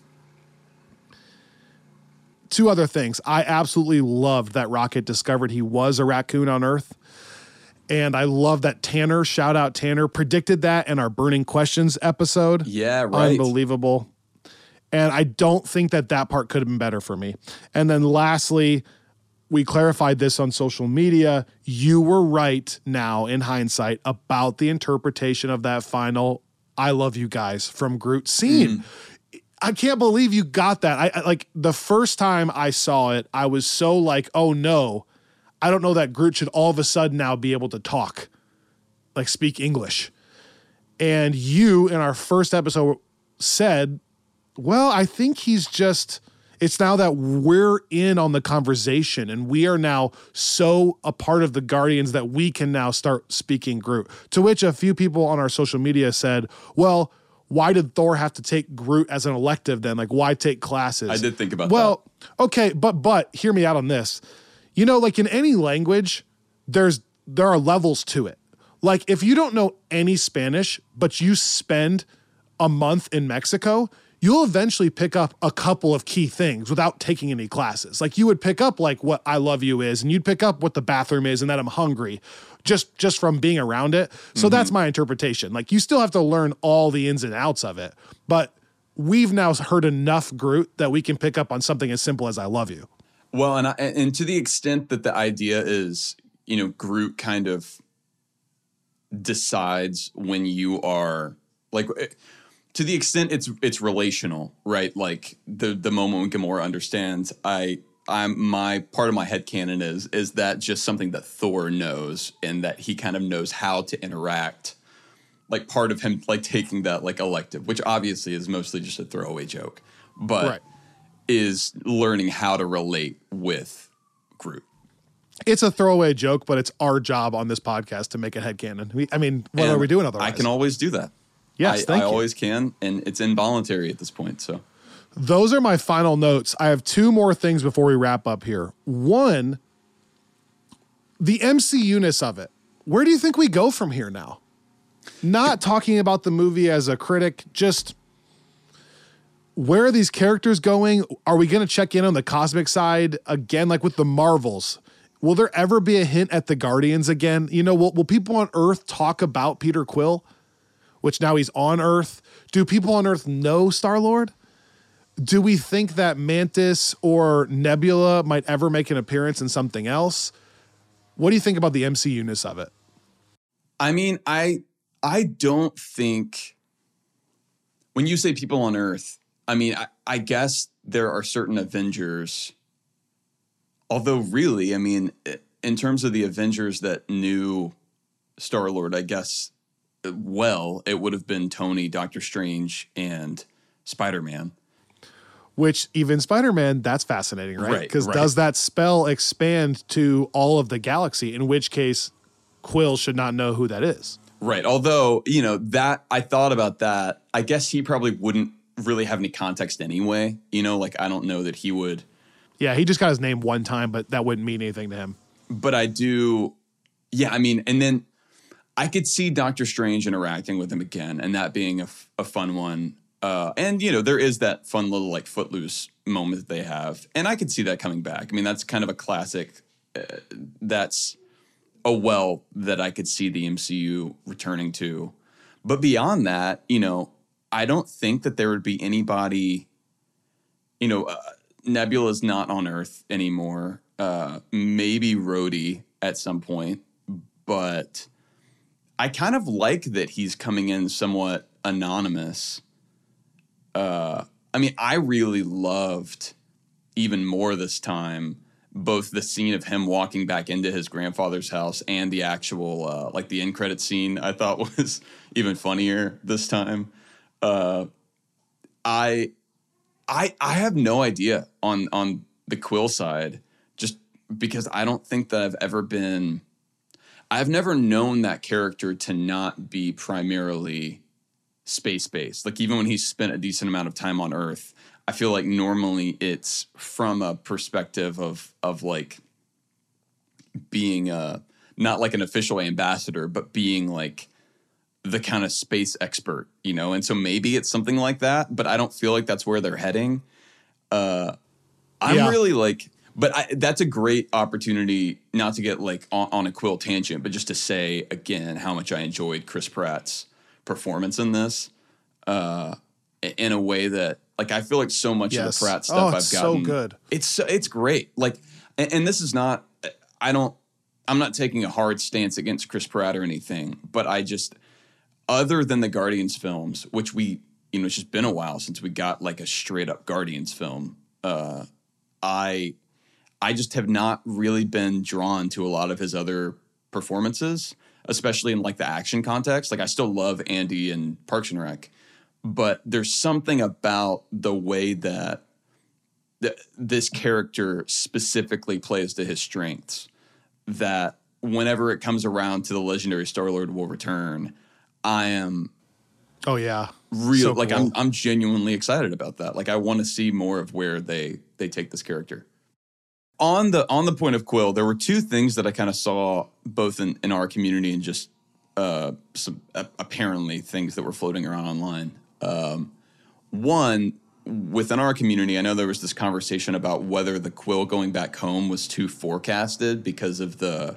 2 other things. I absolutely loved that Rocket discovered he was a raccoon on Earth. And I love that Tanner, shout out Tanner, predicted that in our Burning Questions episode. Yeah, right. Unbelievable. And I don't think that part could have been better for me. And then lastly, we clarified this on social media. You were right now in hindsight about the interpretation of that final "I love you guys" from Groot scene. I can't believe you got that. I like the first time I saw it, I was so like, oh no, I don't know that Groot should all of a sudden now be able to talk, like speak English. And you in our first episode said, well, I think he's just, it's now that we're in on the conversation and we are now so a part of the Guardians that we can now start speaking Groot. To which a few people on our social media said, well, why did Thor have to take Groot as an elective then? Like, why take classes? I did think about that. Well, okay, but hear me out on this. You know, like in any language, there are levels to it. Like if you don't know any Spanish, but you spend a month in Mexico, you'll eventually pick up a couple of key things without taking any classes. Like you would pick up like what "I love you" is, and you'd pick up what the bathroom is and that I'm hungry just from being around it. So that's my interpretation. Like you still have to learn all the ins and outs of it, but we've now heard enough Groot that we can pick up on something as simple as "I love you." Well, and to the extent that the idea is, you know, Groot kind of decides when you are like, to the extent it's relational, right? Like the moment when Gamora understands, I'm my part of my headcanon is that just something that Thor knows and that he kind of knows how to interact. Like part of him like taking that like elective, which obviously is mostly just a throwaway joke, but is learning how to relate with Groot. It's a throwaway joke, but it's our job on this podcast to make it headcanon. What are we doing otherwise? I can always do that. Yes, thank you. I always can, and it's involuntary at this point. So those are my final notes. I have two more things before we wrap up here. One, the MCU-ness of it. Where do you think we go from here now? Not talking about the movie as a critic, just where are these characters going? Are we going to check in on the cosmic side again, like with the Marvels? Will there ever be a hint at the Guardians again? You know, will people on Earth talk about Peter Quill, which now he's on Earth? Do people on Earth know Star-Lord? Do we think that Mantis or Nebula might ever make an appearance in something else? What do you think about the MCU-ness of it? I mean, I don't think, when you say people on Earth, I mean, I guess there are certain Avengers, although really, I mean, in terms of the Avengers that knew Star-Lord, I guess, well, it would have been Tony, Doctor Strange, and Spider-Man. Which even Spider-Man, that's fascinating, right? Because does that spell expand to all of the galaxy, in which case Quill should not know who that is? Right. Although, you know, that I thought about that. I guess he probably wouldn't really have any context anyway. You know, like I don't know that he would. Yeah, he just got his name one time, but that wouldn't mean anything to him. But I do. Yeah, I mean, and then I could see Doctor Strange interacting with him again and that being a fun one. And, you know, there is that fun little like Footloose moment that they have. And I could see that coming back. I mean, that's kind of a classic. That's a well that I could see the MCU returning to. But beyond that, you know, I don't think that there would be anybody, you know, Nebula's not on Earth anymore. Maybe Rhodey at some point. But I kind of like that he's coming in somewhat anonymous. I mean, I really loved even more this time, both the scene of him walking back into his grandfather's house and the actual, like the end credit scene I thought was even funnier this time. I have no idea on the Quill side, just because I don't think that I've never known that character to not be primarily space-based. Like even when he's spent a decent amount of time on Earth, I feel like normally it's from a perspective of like being not like an official ambassador, but being like the kind of space expert, you know? And so maybe it's something like that, but I don't feel like that's where they're heading. Really like, but that's a great opportunity not to get like on a Quill tangent, but just to say again how much I enjoyed Chris Pratt's performance in this. in a way that, like, I feel like so much of the Pratt stuff I've gotten. So good. It's great. Like, and this is not, I'm not taking a hard stance against Chris Pratt or anything, but I just, other than the Guardians films, which we, it's just been a while since we got like a straight up Guardians film. I just have not really been drawn to a lot of his other performances, especially in like the action context. Like, I still love Andy and Parks and Rec, but there's something about the way that this character specifically plays to his strengths that whenever it comes around to the legendary Star-Lord will return, I am so like cool. I'm genuinely excited about that. Like, I want to see more of where they take this character. On the point of Quill, there were two things that I kind of saw both in our community and just some apparently things that were floating around online. One, within our community, I know there was this conversation about whether the Quill going back home was too forecasted because of the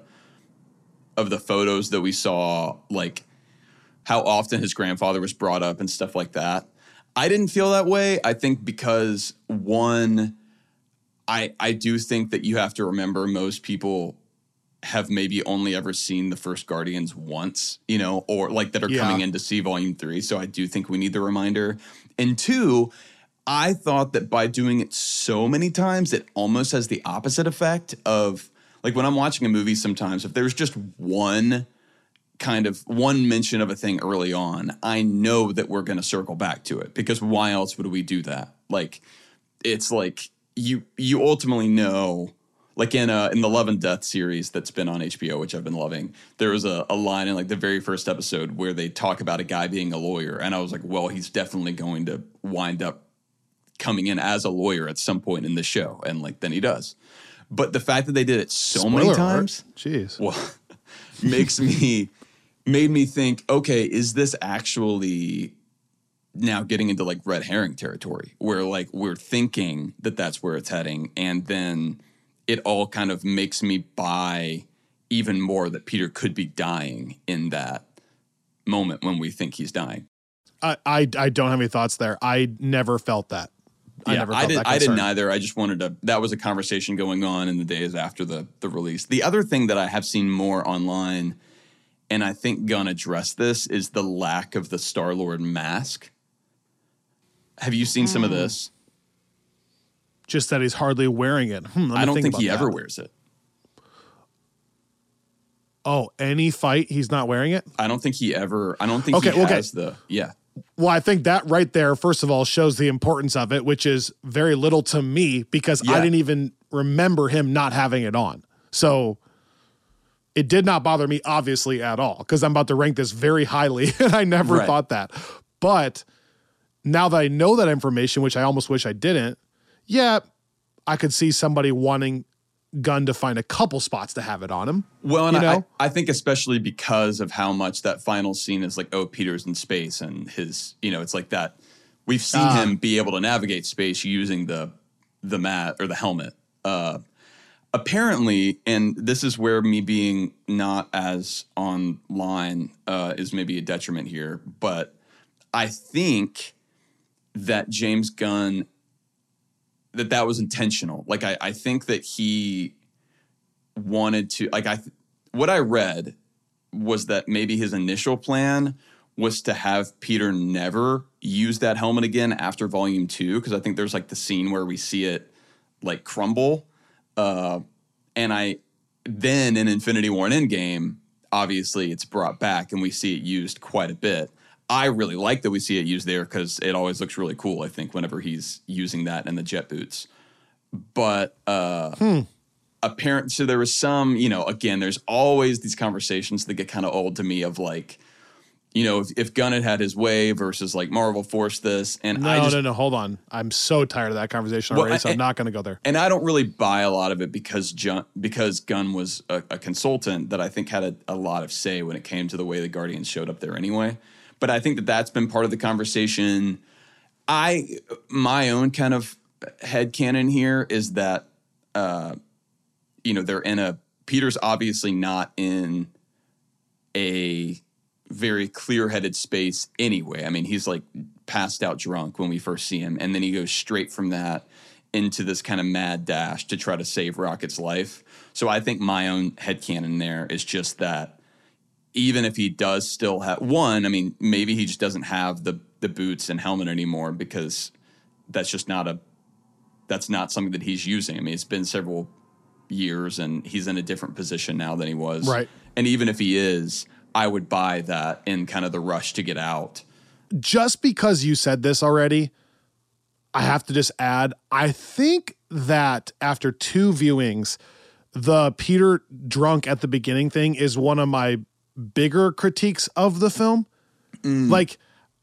photos that we saw, like how often his grandfather was brought up and stuff like that. I didn't feel that way. I think because, one, I do think that you have to remember most people have maybe only ever seen the first Guardians once, or like that are coming in to see Volume 3. So I do think we need the reminder. And two, I thought that by doing it so many times, it almost has the opposite effect of, like, when I'm watching a movie sometimes, if there's just one mention of a thing early on, I know that we're going to circle back to it, because why else would we do that? Like, it's like you ultimately know, like in the Love and Death series that's been on HBO, which I've been loving, there was a line in like the very first episode where they talk about a guy being a lawyer. And I was like, well, he's definitely going to wind up coming in as a lawyer at some point in the show. And like, then he does. But the fact that they did it so many times, jeez, well, made me think, okay, is this actually now getting into like red herring territory where like we're thinking that that's where it's heading, and then it all kind of makes me buy even more that Peter could be dying in that moment when we think he's dying. I don't have any thoughts there. I never felt that. I didn't either. I just wanted to, that was a conversation going on in the days after the release. The other thing that I have seen more online, and I think Gunn addressed this, is the lack of the Star-Lord mask. Have you seen some of this? Just that he's hardly wearing it. I don't think he ever wears it. Oh, any fight he's not wearing it? I don't think he has the. Well, I think that right there, first of all, shows the importance of it, which is very little to me, because I didn't even remember him not having it on. So it did not bother me, obviously, at all, because I'm about to rank this very highly, and I never thought that. But now that I know that information, which I almost wish I didn't, I could see somebody wanting Gunn to find a couple spots to have it on him. Well, and I think especially because of how much that final scene is like, oh, Peter's in space, and his, it's like that. We've seen him be able to navigate space using the mat or the helmet. Apparently, and this is where me being not as online is maybe a detriment here, but I think that James Gunn, that was intentional. Like, I think that he wanted to, like, what I read was that maybe his initial plan was to have Peter never use that helmet again after Volume 2, because I think there's like the scene where we see it like crumble. And then in Infinity War and Endgame, obviously it's brought back and we see it used quite a bit. I really like that we see it used there because it always looks really cool, I think, whenever he's using that in the jet boots. But apparently, so there was some, again, there's always these conversations that get kind of old to me of like, if Gunn had his way versus like Marvel forced this. And no, hold on. I'm so tired of that conversation already, so I'm not going to go there. And I don't really buy a lot of it because Gunn was a consultant that I think had a lot of say when it came to the way the Guardians showed up there anyway. But I think that's been part of the conversation. My own kind of headcanon here is that, they're in Peter's obviously not in a very clear-headed space anyway. I mean, he's like passed out drunk when we first see him, and then he goes straight from that into this kind of mad dash to try to save Rocket's life. So I think my own headcanon there is just that even if he does still have one, I mean, maybe he just doesn't have the boots and helmet anymore because that's just that's not something that he's using. I mean, it's been several years and he's in a different position now than he was. Right. And even if he is, I would buy that in kind of the rush to get out. Just because you said this already, I have to just add, I think that after 2 viewings, the Peter drunk at the beginning thing is one of my bigger critiques of the film. Like,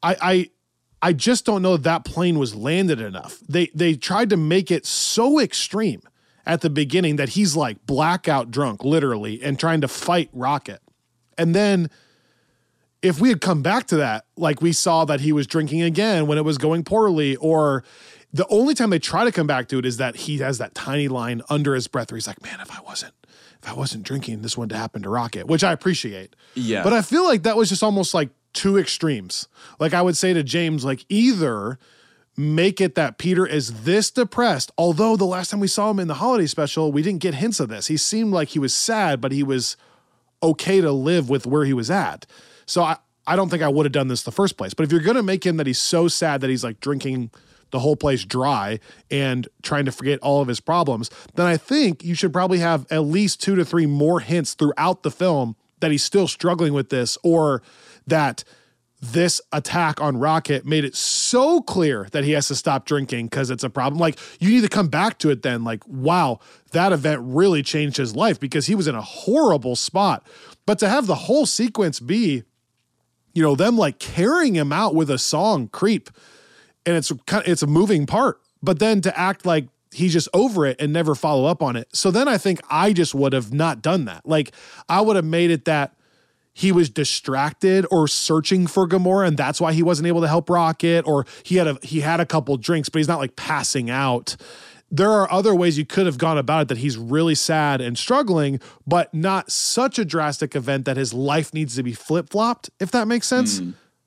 I just don't know that plane was landed enough. They tried to make it so extreme at the beginning that he's like blackout drunk, literally, and trying to fight Rocket. And then if we had come back to that, like we saw that he was drinking again when it was going poorly, or the only time they try to come back to it is that he has that tiny line under his breath where he's like, man, if I wasn't drinking, this wouldn't happen to Rocket, which I appreciate. Yeah. But I feel like that was just almost like 2 extremes. Like I would say to James, like either make it that Peter is this depressed, although the last time we saw him in the holiday special, we didn't get hints of this. He seemed like he was sad, but he was okay to live with where he was at. So I don't think I would have done this in the first place. But if you're going to make him that he's so sad that he's like drinking the whole place dry and trying to forget all of his problems, then I think you should probably have at least 2 to 3 more hints throughout the film that he's still struggling with this, or that this attack on Rocket made it so clear that he has to stop drinking because it's a problem. Like, you need to come back to it then. Like, wow, that event really changed his life because he was in a horrible spot. But to have the whole sequence be, you know, them like carrying him out with a song, Creep, and it's a moving part, but then to act like he's just over it and never follow up on it. So then I think I just would have not done that. Like, I would have made it that he was distracted or searching for Gamora, and that's why he wasn't able to help Rocket, or he had a couple drinks, but he's not like passing out. There are other ways you could have gone about it, that he's really sad and struggling, but not such a drastic event that his life needs to be flip-flopped, if that makes sense.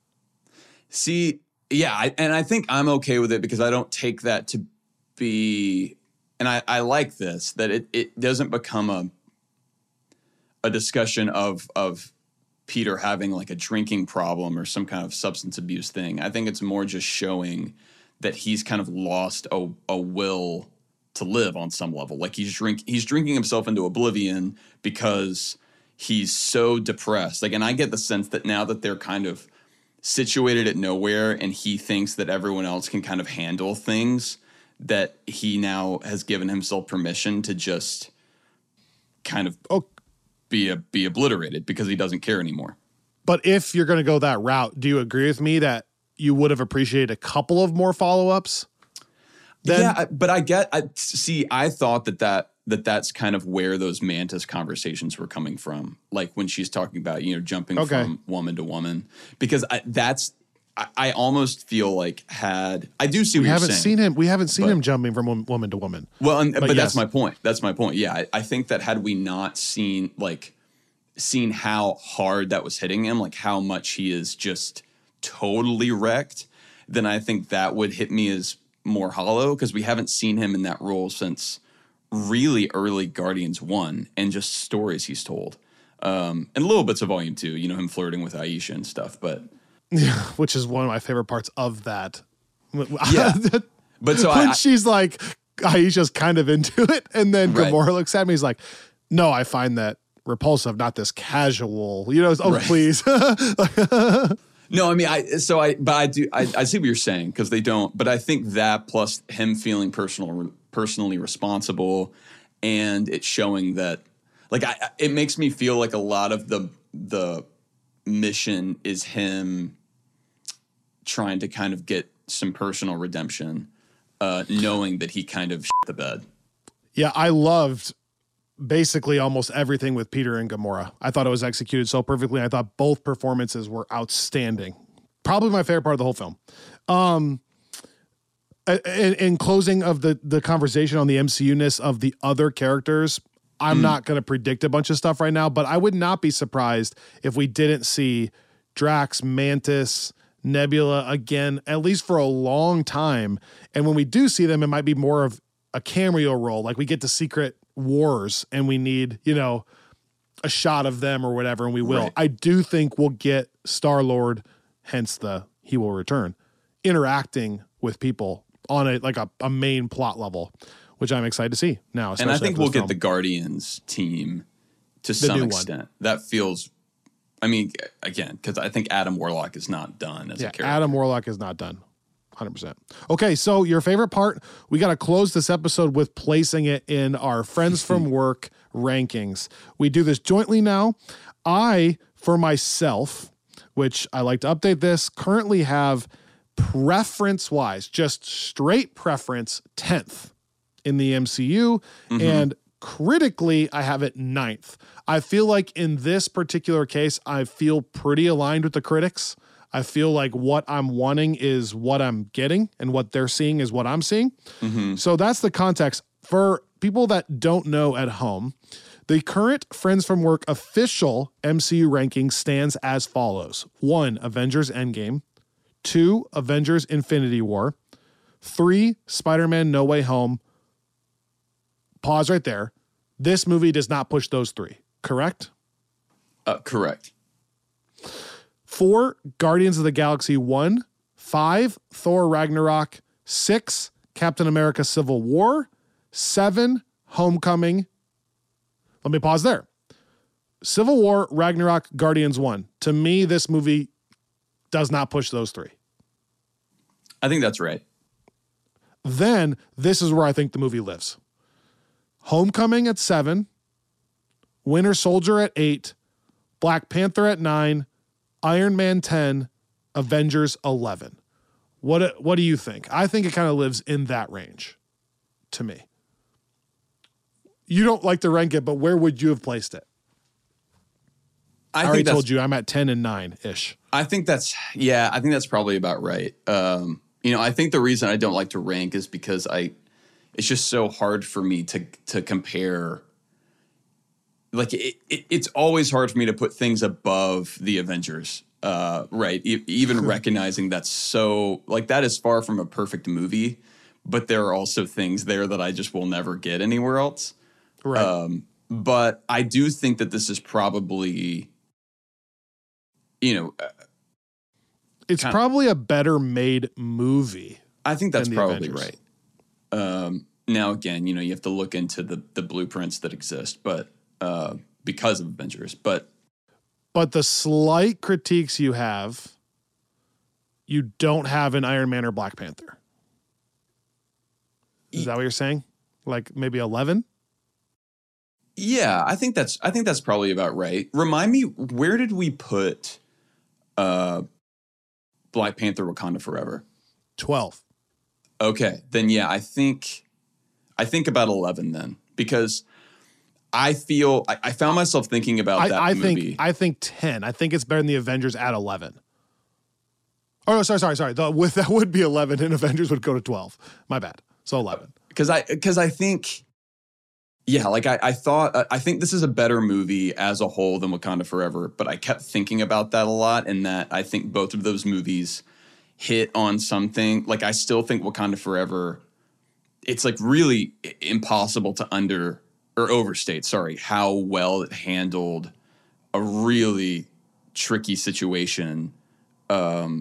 See, yeah, and I think I'm okay with it because I don't take that to be, and I like this, that it doesn't become a discussion of Peter having like a drinking problem or some kind of substance abuse thing. I think it's more just showing that he's kind of lost a will to live on some level. Like he's drinking himself into oblivion because he's so depressed. Like, and I get the sense that now that they're kind of situated at nowhere and he thinks that everyone else can kind of handle things, that he now has given himself permission to just kind of be obliterated because he doesn't care anymore. But if you're going to go that route, do you agree with me that you would have appreciated a couple of more follow-ups? Yeah, but I thought that's kind of where those Mantis conversations were coming from. Like when she's talking about, you know, jumping from woman to woman, because I almost feel like I do see what you're saying. We haven't seen him jumping from woman to woman. Well, but yes. That's my point. Yeah, I think that had we not seen how hard that was hitting him, like how much he is just totally wrecked, then I think that would hit me as more hollow, because we haven't seen him in that role since really early Guardians 1 and just stories he's told. And little bits of Volume 2, you know, him flirting with Aisha and stuff, but... Yeah, which is one of my favorite parts of that. Yeah. But so when she's like, Aisha's kind of into it, and then Gamora looks at me, he's like, no, I find that repulsive, not this casual, you know, please. No, I mean, I see what you're saying, because they don't, but I think that plus him feeling personally responsible, and it showing that, like, it makes me feel like a lot of the mission is him trying to kind of get some personal redemption, knowing that he kind of shit the bed. Yeah, I loved basically almost everything with Peter and Gamora. I thought it was executed so perfectly. I thought both performances were outstanding. Probably my favorite part of the whole film. In closing of the conversation on the MCU-ness of the other characters, I'm not going to predict a bunch of stuff right now, but I would not be surprised if we didn't see Drax, Mantis, Nebula again, at least for a long time. And when we do see them, it might be more of a cameo role. Like we get to Secret Wars and we need, a shot of them or whatever, and we will. Right. I do think we'll get Star-Lord, hence he will return, interacting with people on a main plot level, which I'm excited to see now. And I think we'll get the Guardians team to some extent. That feels, again, because I think Adam Warlock is not done as a character. Adam Warlock is not done. 100%. Okay, so your favorite part, we got to close this episode with placing it in our Friends from Work rankings. We do this jointly now. I, for myself, which I like to update this, currently have preference-wise, just straight preference, 10th in the MCU, and critically, I have it 9th. I feel like in this particular case, I feel pretty aligned with the critics. I feel like what I'm wanting is what I'm getting, and what they're seeing is what I'm seeing. So that's the context. For people that don't know at home, the current Friends from Work official MCU ranking stands as follows. 1, Avengers Endgame. 2, Avengers Infinity War. 3, Spider-Man No Way Home. Pause right there. This movie does not push those 3, correct? Correct. 4, Guardians of the Galaxy 1. 5, Thor Ragnarok. 6, Captain America Civil War. 7, Homecoming. Let me pause there. Civil War, Ragnarok, Guardians 1. To me, this movie does not push those 3. I think that's right. Then, this is where I think the movie lives. Homecoming at 7. Winter Soldier at 8. Black Panther at 9. Iron Man 10, Avengers 11. What do you think? I think it kind of lives in that range to me. You don't like to rank it, but where would you have placed it? I already told you I'm at 10 and 9-ish. I think that's probably about right. I think the reason I don't like to rank is because it's just so hard for me to compare. Like it's always hard for me to put things above the Avengers, right? Even recognizing that's so that is far from a perfect movie, but there are also things there that I just will never get anywhere else. Right. But I do think that this is probably, it's probably a better made movie. I think that's probably right. Now again, you have to look into the blueprints that exist, but. Because of Avengers, but the slight critiques you don't have in Iron Man or Black Panther. Is that what you're saying? Like maybe 11? Yeah, I think that's probably about right. Remind me, where did we put Black Panther: Wakanda Forever? 12. Okay, then yeah, I think about 11 then, because I found myself thinking about that movie. I think 10. I think it's better than the Avengers at 11. Oh, no, sorry. That would be 11 and Avengers would go to 12. My bad. So 11. Because I think, yeah, I think this is a better movie as a whole than Wakanda Forever, but I kept thinking about that a lot, and that I think both of those movies hit on something. Like, I still think Wakanda Forever, it's really impossible to overstate, how well it handled a really tricky situation, and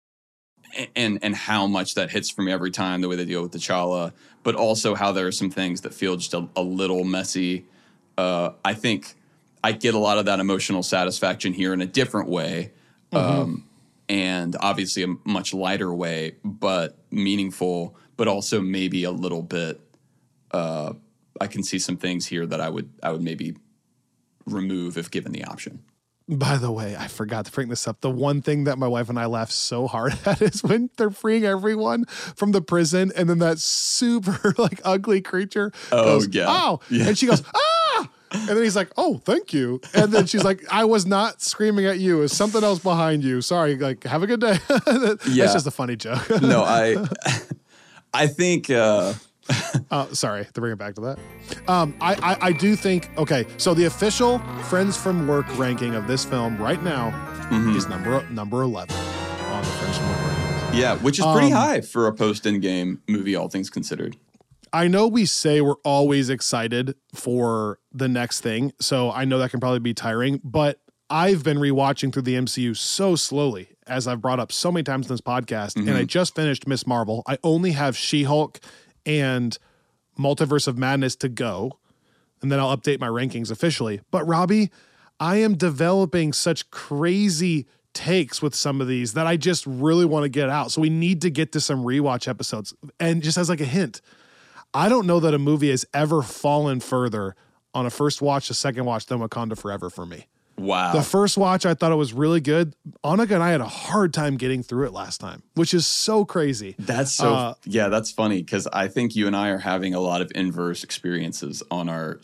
how much that hits for me every time, the way they deal with T'Challa, but also how there are some things that feel just a little messy. I think I get a lot of that emotional satisfaction here in a different way, and obviously a much lighter way, but meaningful, but also maybe a little bit I can see some things here that I would maybe remove if given the option. By the way, I forgot to bring this up. The one thing that my wife and I laugh so hard at is when they're freeing everyone from the prison, and then that super ugly creature goes, "Oh," yeah. And she goes, "Ah!" And then he's like, "Oh, thank you." And then she's like, "I was not screaming at you. It's something else behind you. Sorry. Have a good day." That's just a funny joke. No, I think. Sorry to bring it back to that. I do think, okay, so the official Friends from Work ranking of this film right now is number 11 on the Friends from Work rankings. Yeah, which is pretty high for a post-Endgame movie, all things considered. I know we say we're always excited for the next thing, so I know that can probably be tiring, but I've been rewatching through the MCU so slowly, as I've brought up so many times in this podcast, and I just finished Ms. Marvel. I only have She-Hulk and Multiverse of Madness to go, and then I'll update my rankings officially. But Robbie, I am developing such crazy takes with some of these that I just really want to get out. So we need to get to some rewatch episodes. And just as like a hint, I don't know that a movie has ever fallen further on a first watch, a second watch than Wakanda Forever for me. Wow. The first watch, I thought it was really good. Annika and I had a hard time getting through it last time, which is so crazy. That's so, that's funny because I think you and I are having a lot of inverse experiences on our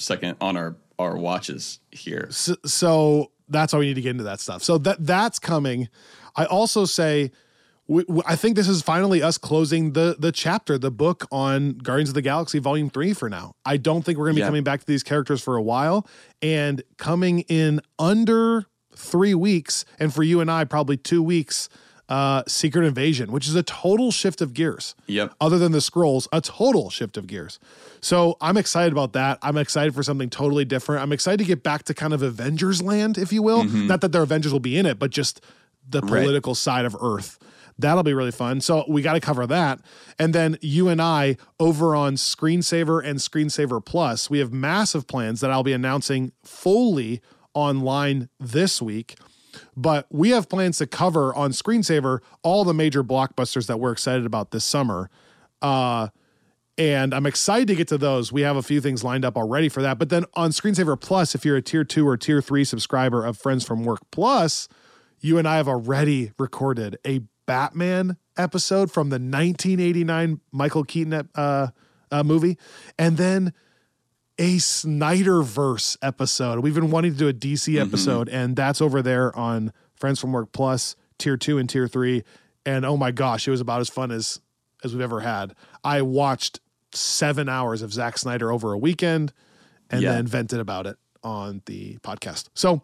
watches here. So that's why we need to get into that stuff. So that's coming. I also say, I think this is finally us closing the chapter, the book on Guardians of the Galaxy Volume 3 for now. I don't think we're going to be coming back to these characters for a while. And coming in under 3 weeks, and for you and I, probably 2 weeks, Secret Invasion, which is a total shift of gears. Yep. Other than the Skrulls, a total shift of gears. So I'm excited about that. I'm excited for something totally different. I'm excited to get back to kind of Avengers land, if you will. Not that their Avengers will be in it, but just the political side of Earth. That'll be really fun. So we got to cover that. And then you and I over on Screensaver and Screensaver Plus, we have massive plans that I'll be announcing fully online this week. But we have plans to cover on Screensaver all the major blockbusters that we're excited about this summer. And I'm excited to get to those. We have a few things lined up already for that. But then on Screensaver Plus, if you're a tier 2 or tier 3 subscriber of Friends from Work Plus, you and I have already recorded a Batman episode from the 1989 Michael Keaton movie, and then a Snyderverse episode. We've been wanting to do a DC episode, and that's over there on Friends from Work Plus, tier 2 and tier 3. And oh my gosh, it was about as fun as we've ever had. I watched 7 hours of Zack Snyder over a weekend and then vented about it on the podcast.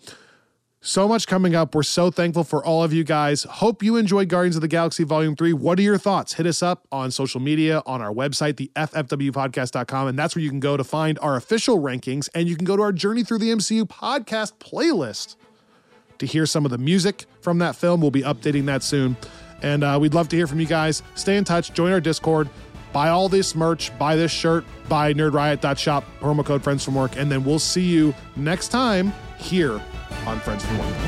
So much coming up. We're so thankful for all of you guys. Hope you enjoyed Guardians of the Galaxy Volume 3. What are your thoughts? Hit us up on social media, on our website, the ffwpodcast.com, and that's where you can go to find our official rankings, and you can go to our Journey Through the MCU podcast playlist to hear some of the music from that film. We'll be updating that soon, and we'd love to hear from you guys. Stay in touch. Join our Discord. Buy all this merch. Buy this shirt. Buy nerdriot.shop, promo code Friends from Work, and then we'll see you next time here on Friends from Work.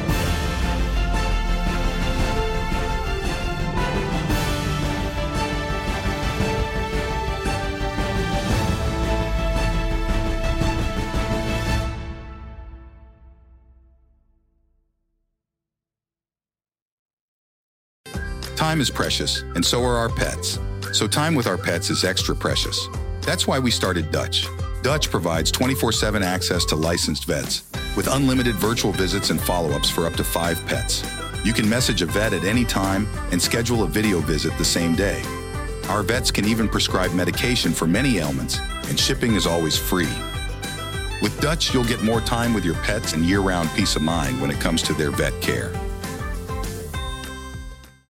Time is precious, and so are our pets. So time with our pets is extra precious. That's why we started Dutch. Dutch provides 24/7 access to licensed vets with unlimited virtual visits and follow-ups for up to 5 pets. You can message a vet at any time and schedule a video visit the same day. Our vets can even prescribe medication for many ailments, and shipping is always free. With Dutch, you'll get more time with your pets and year-round peace of mind when it comes to their vet care.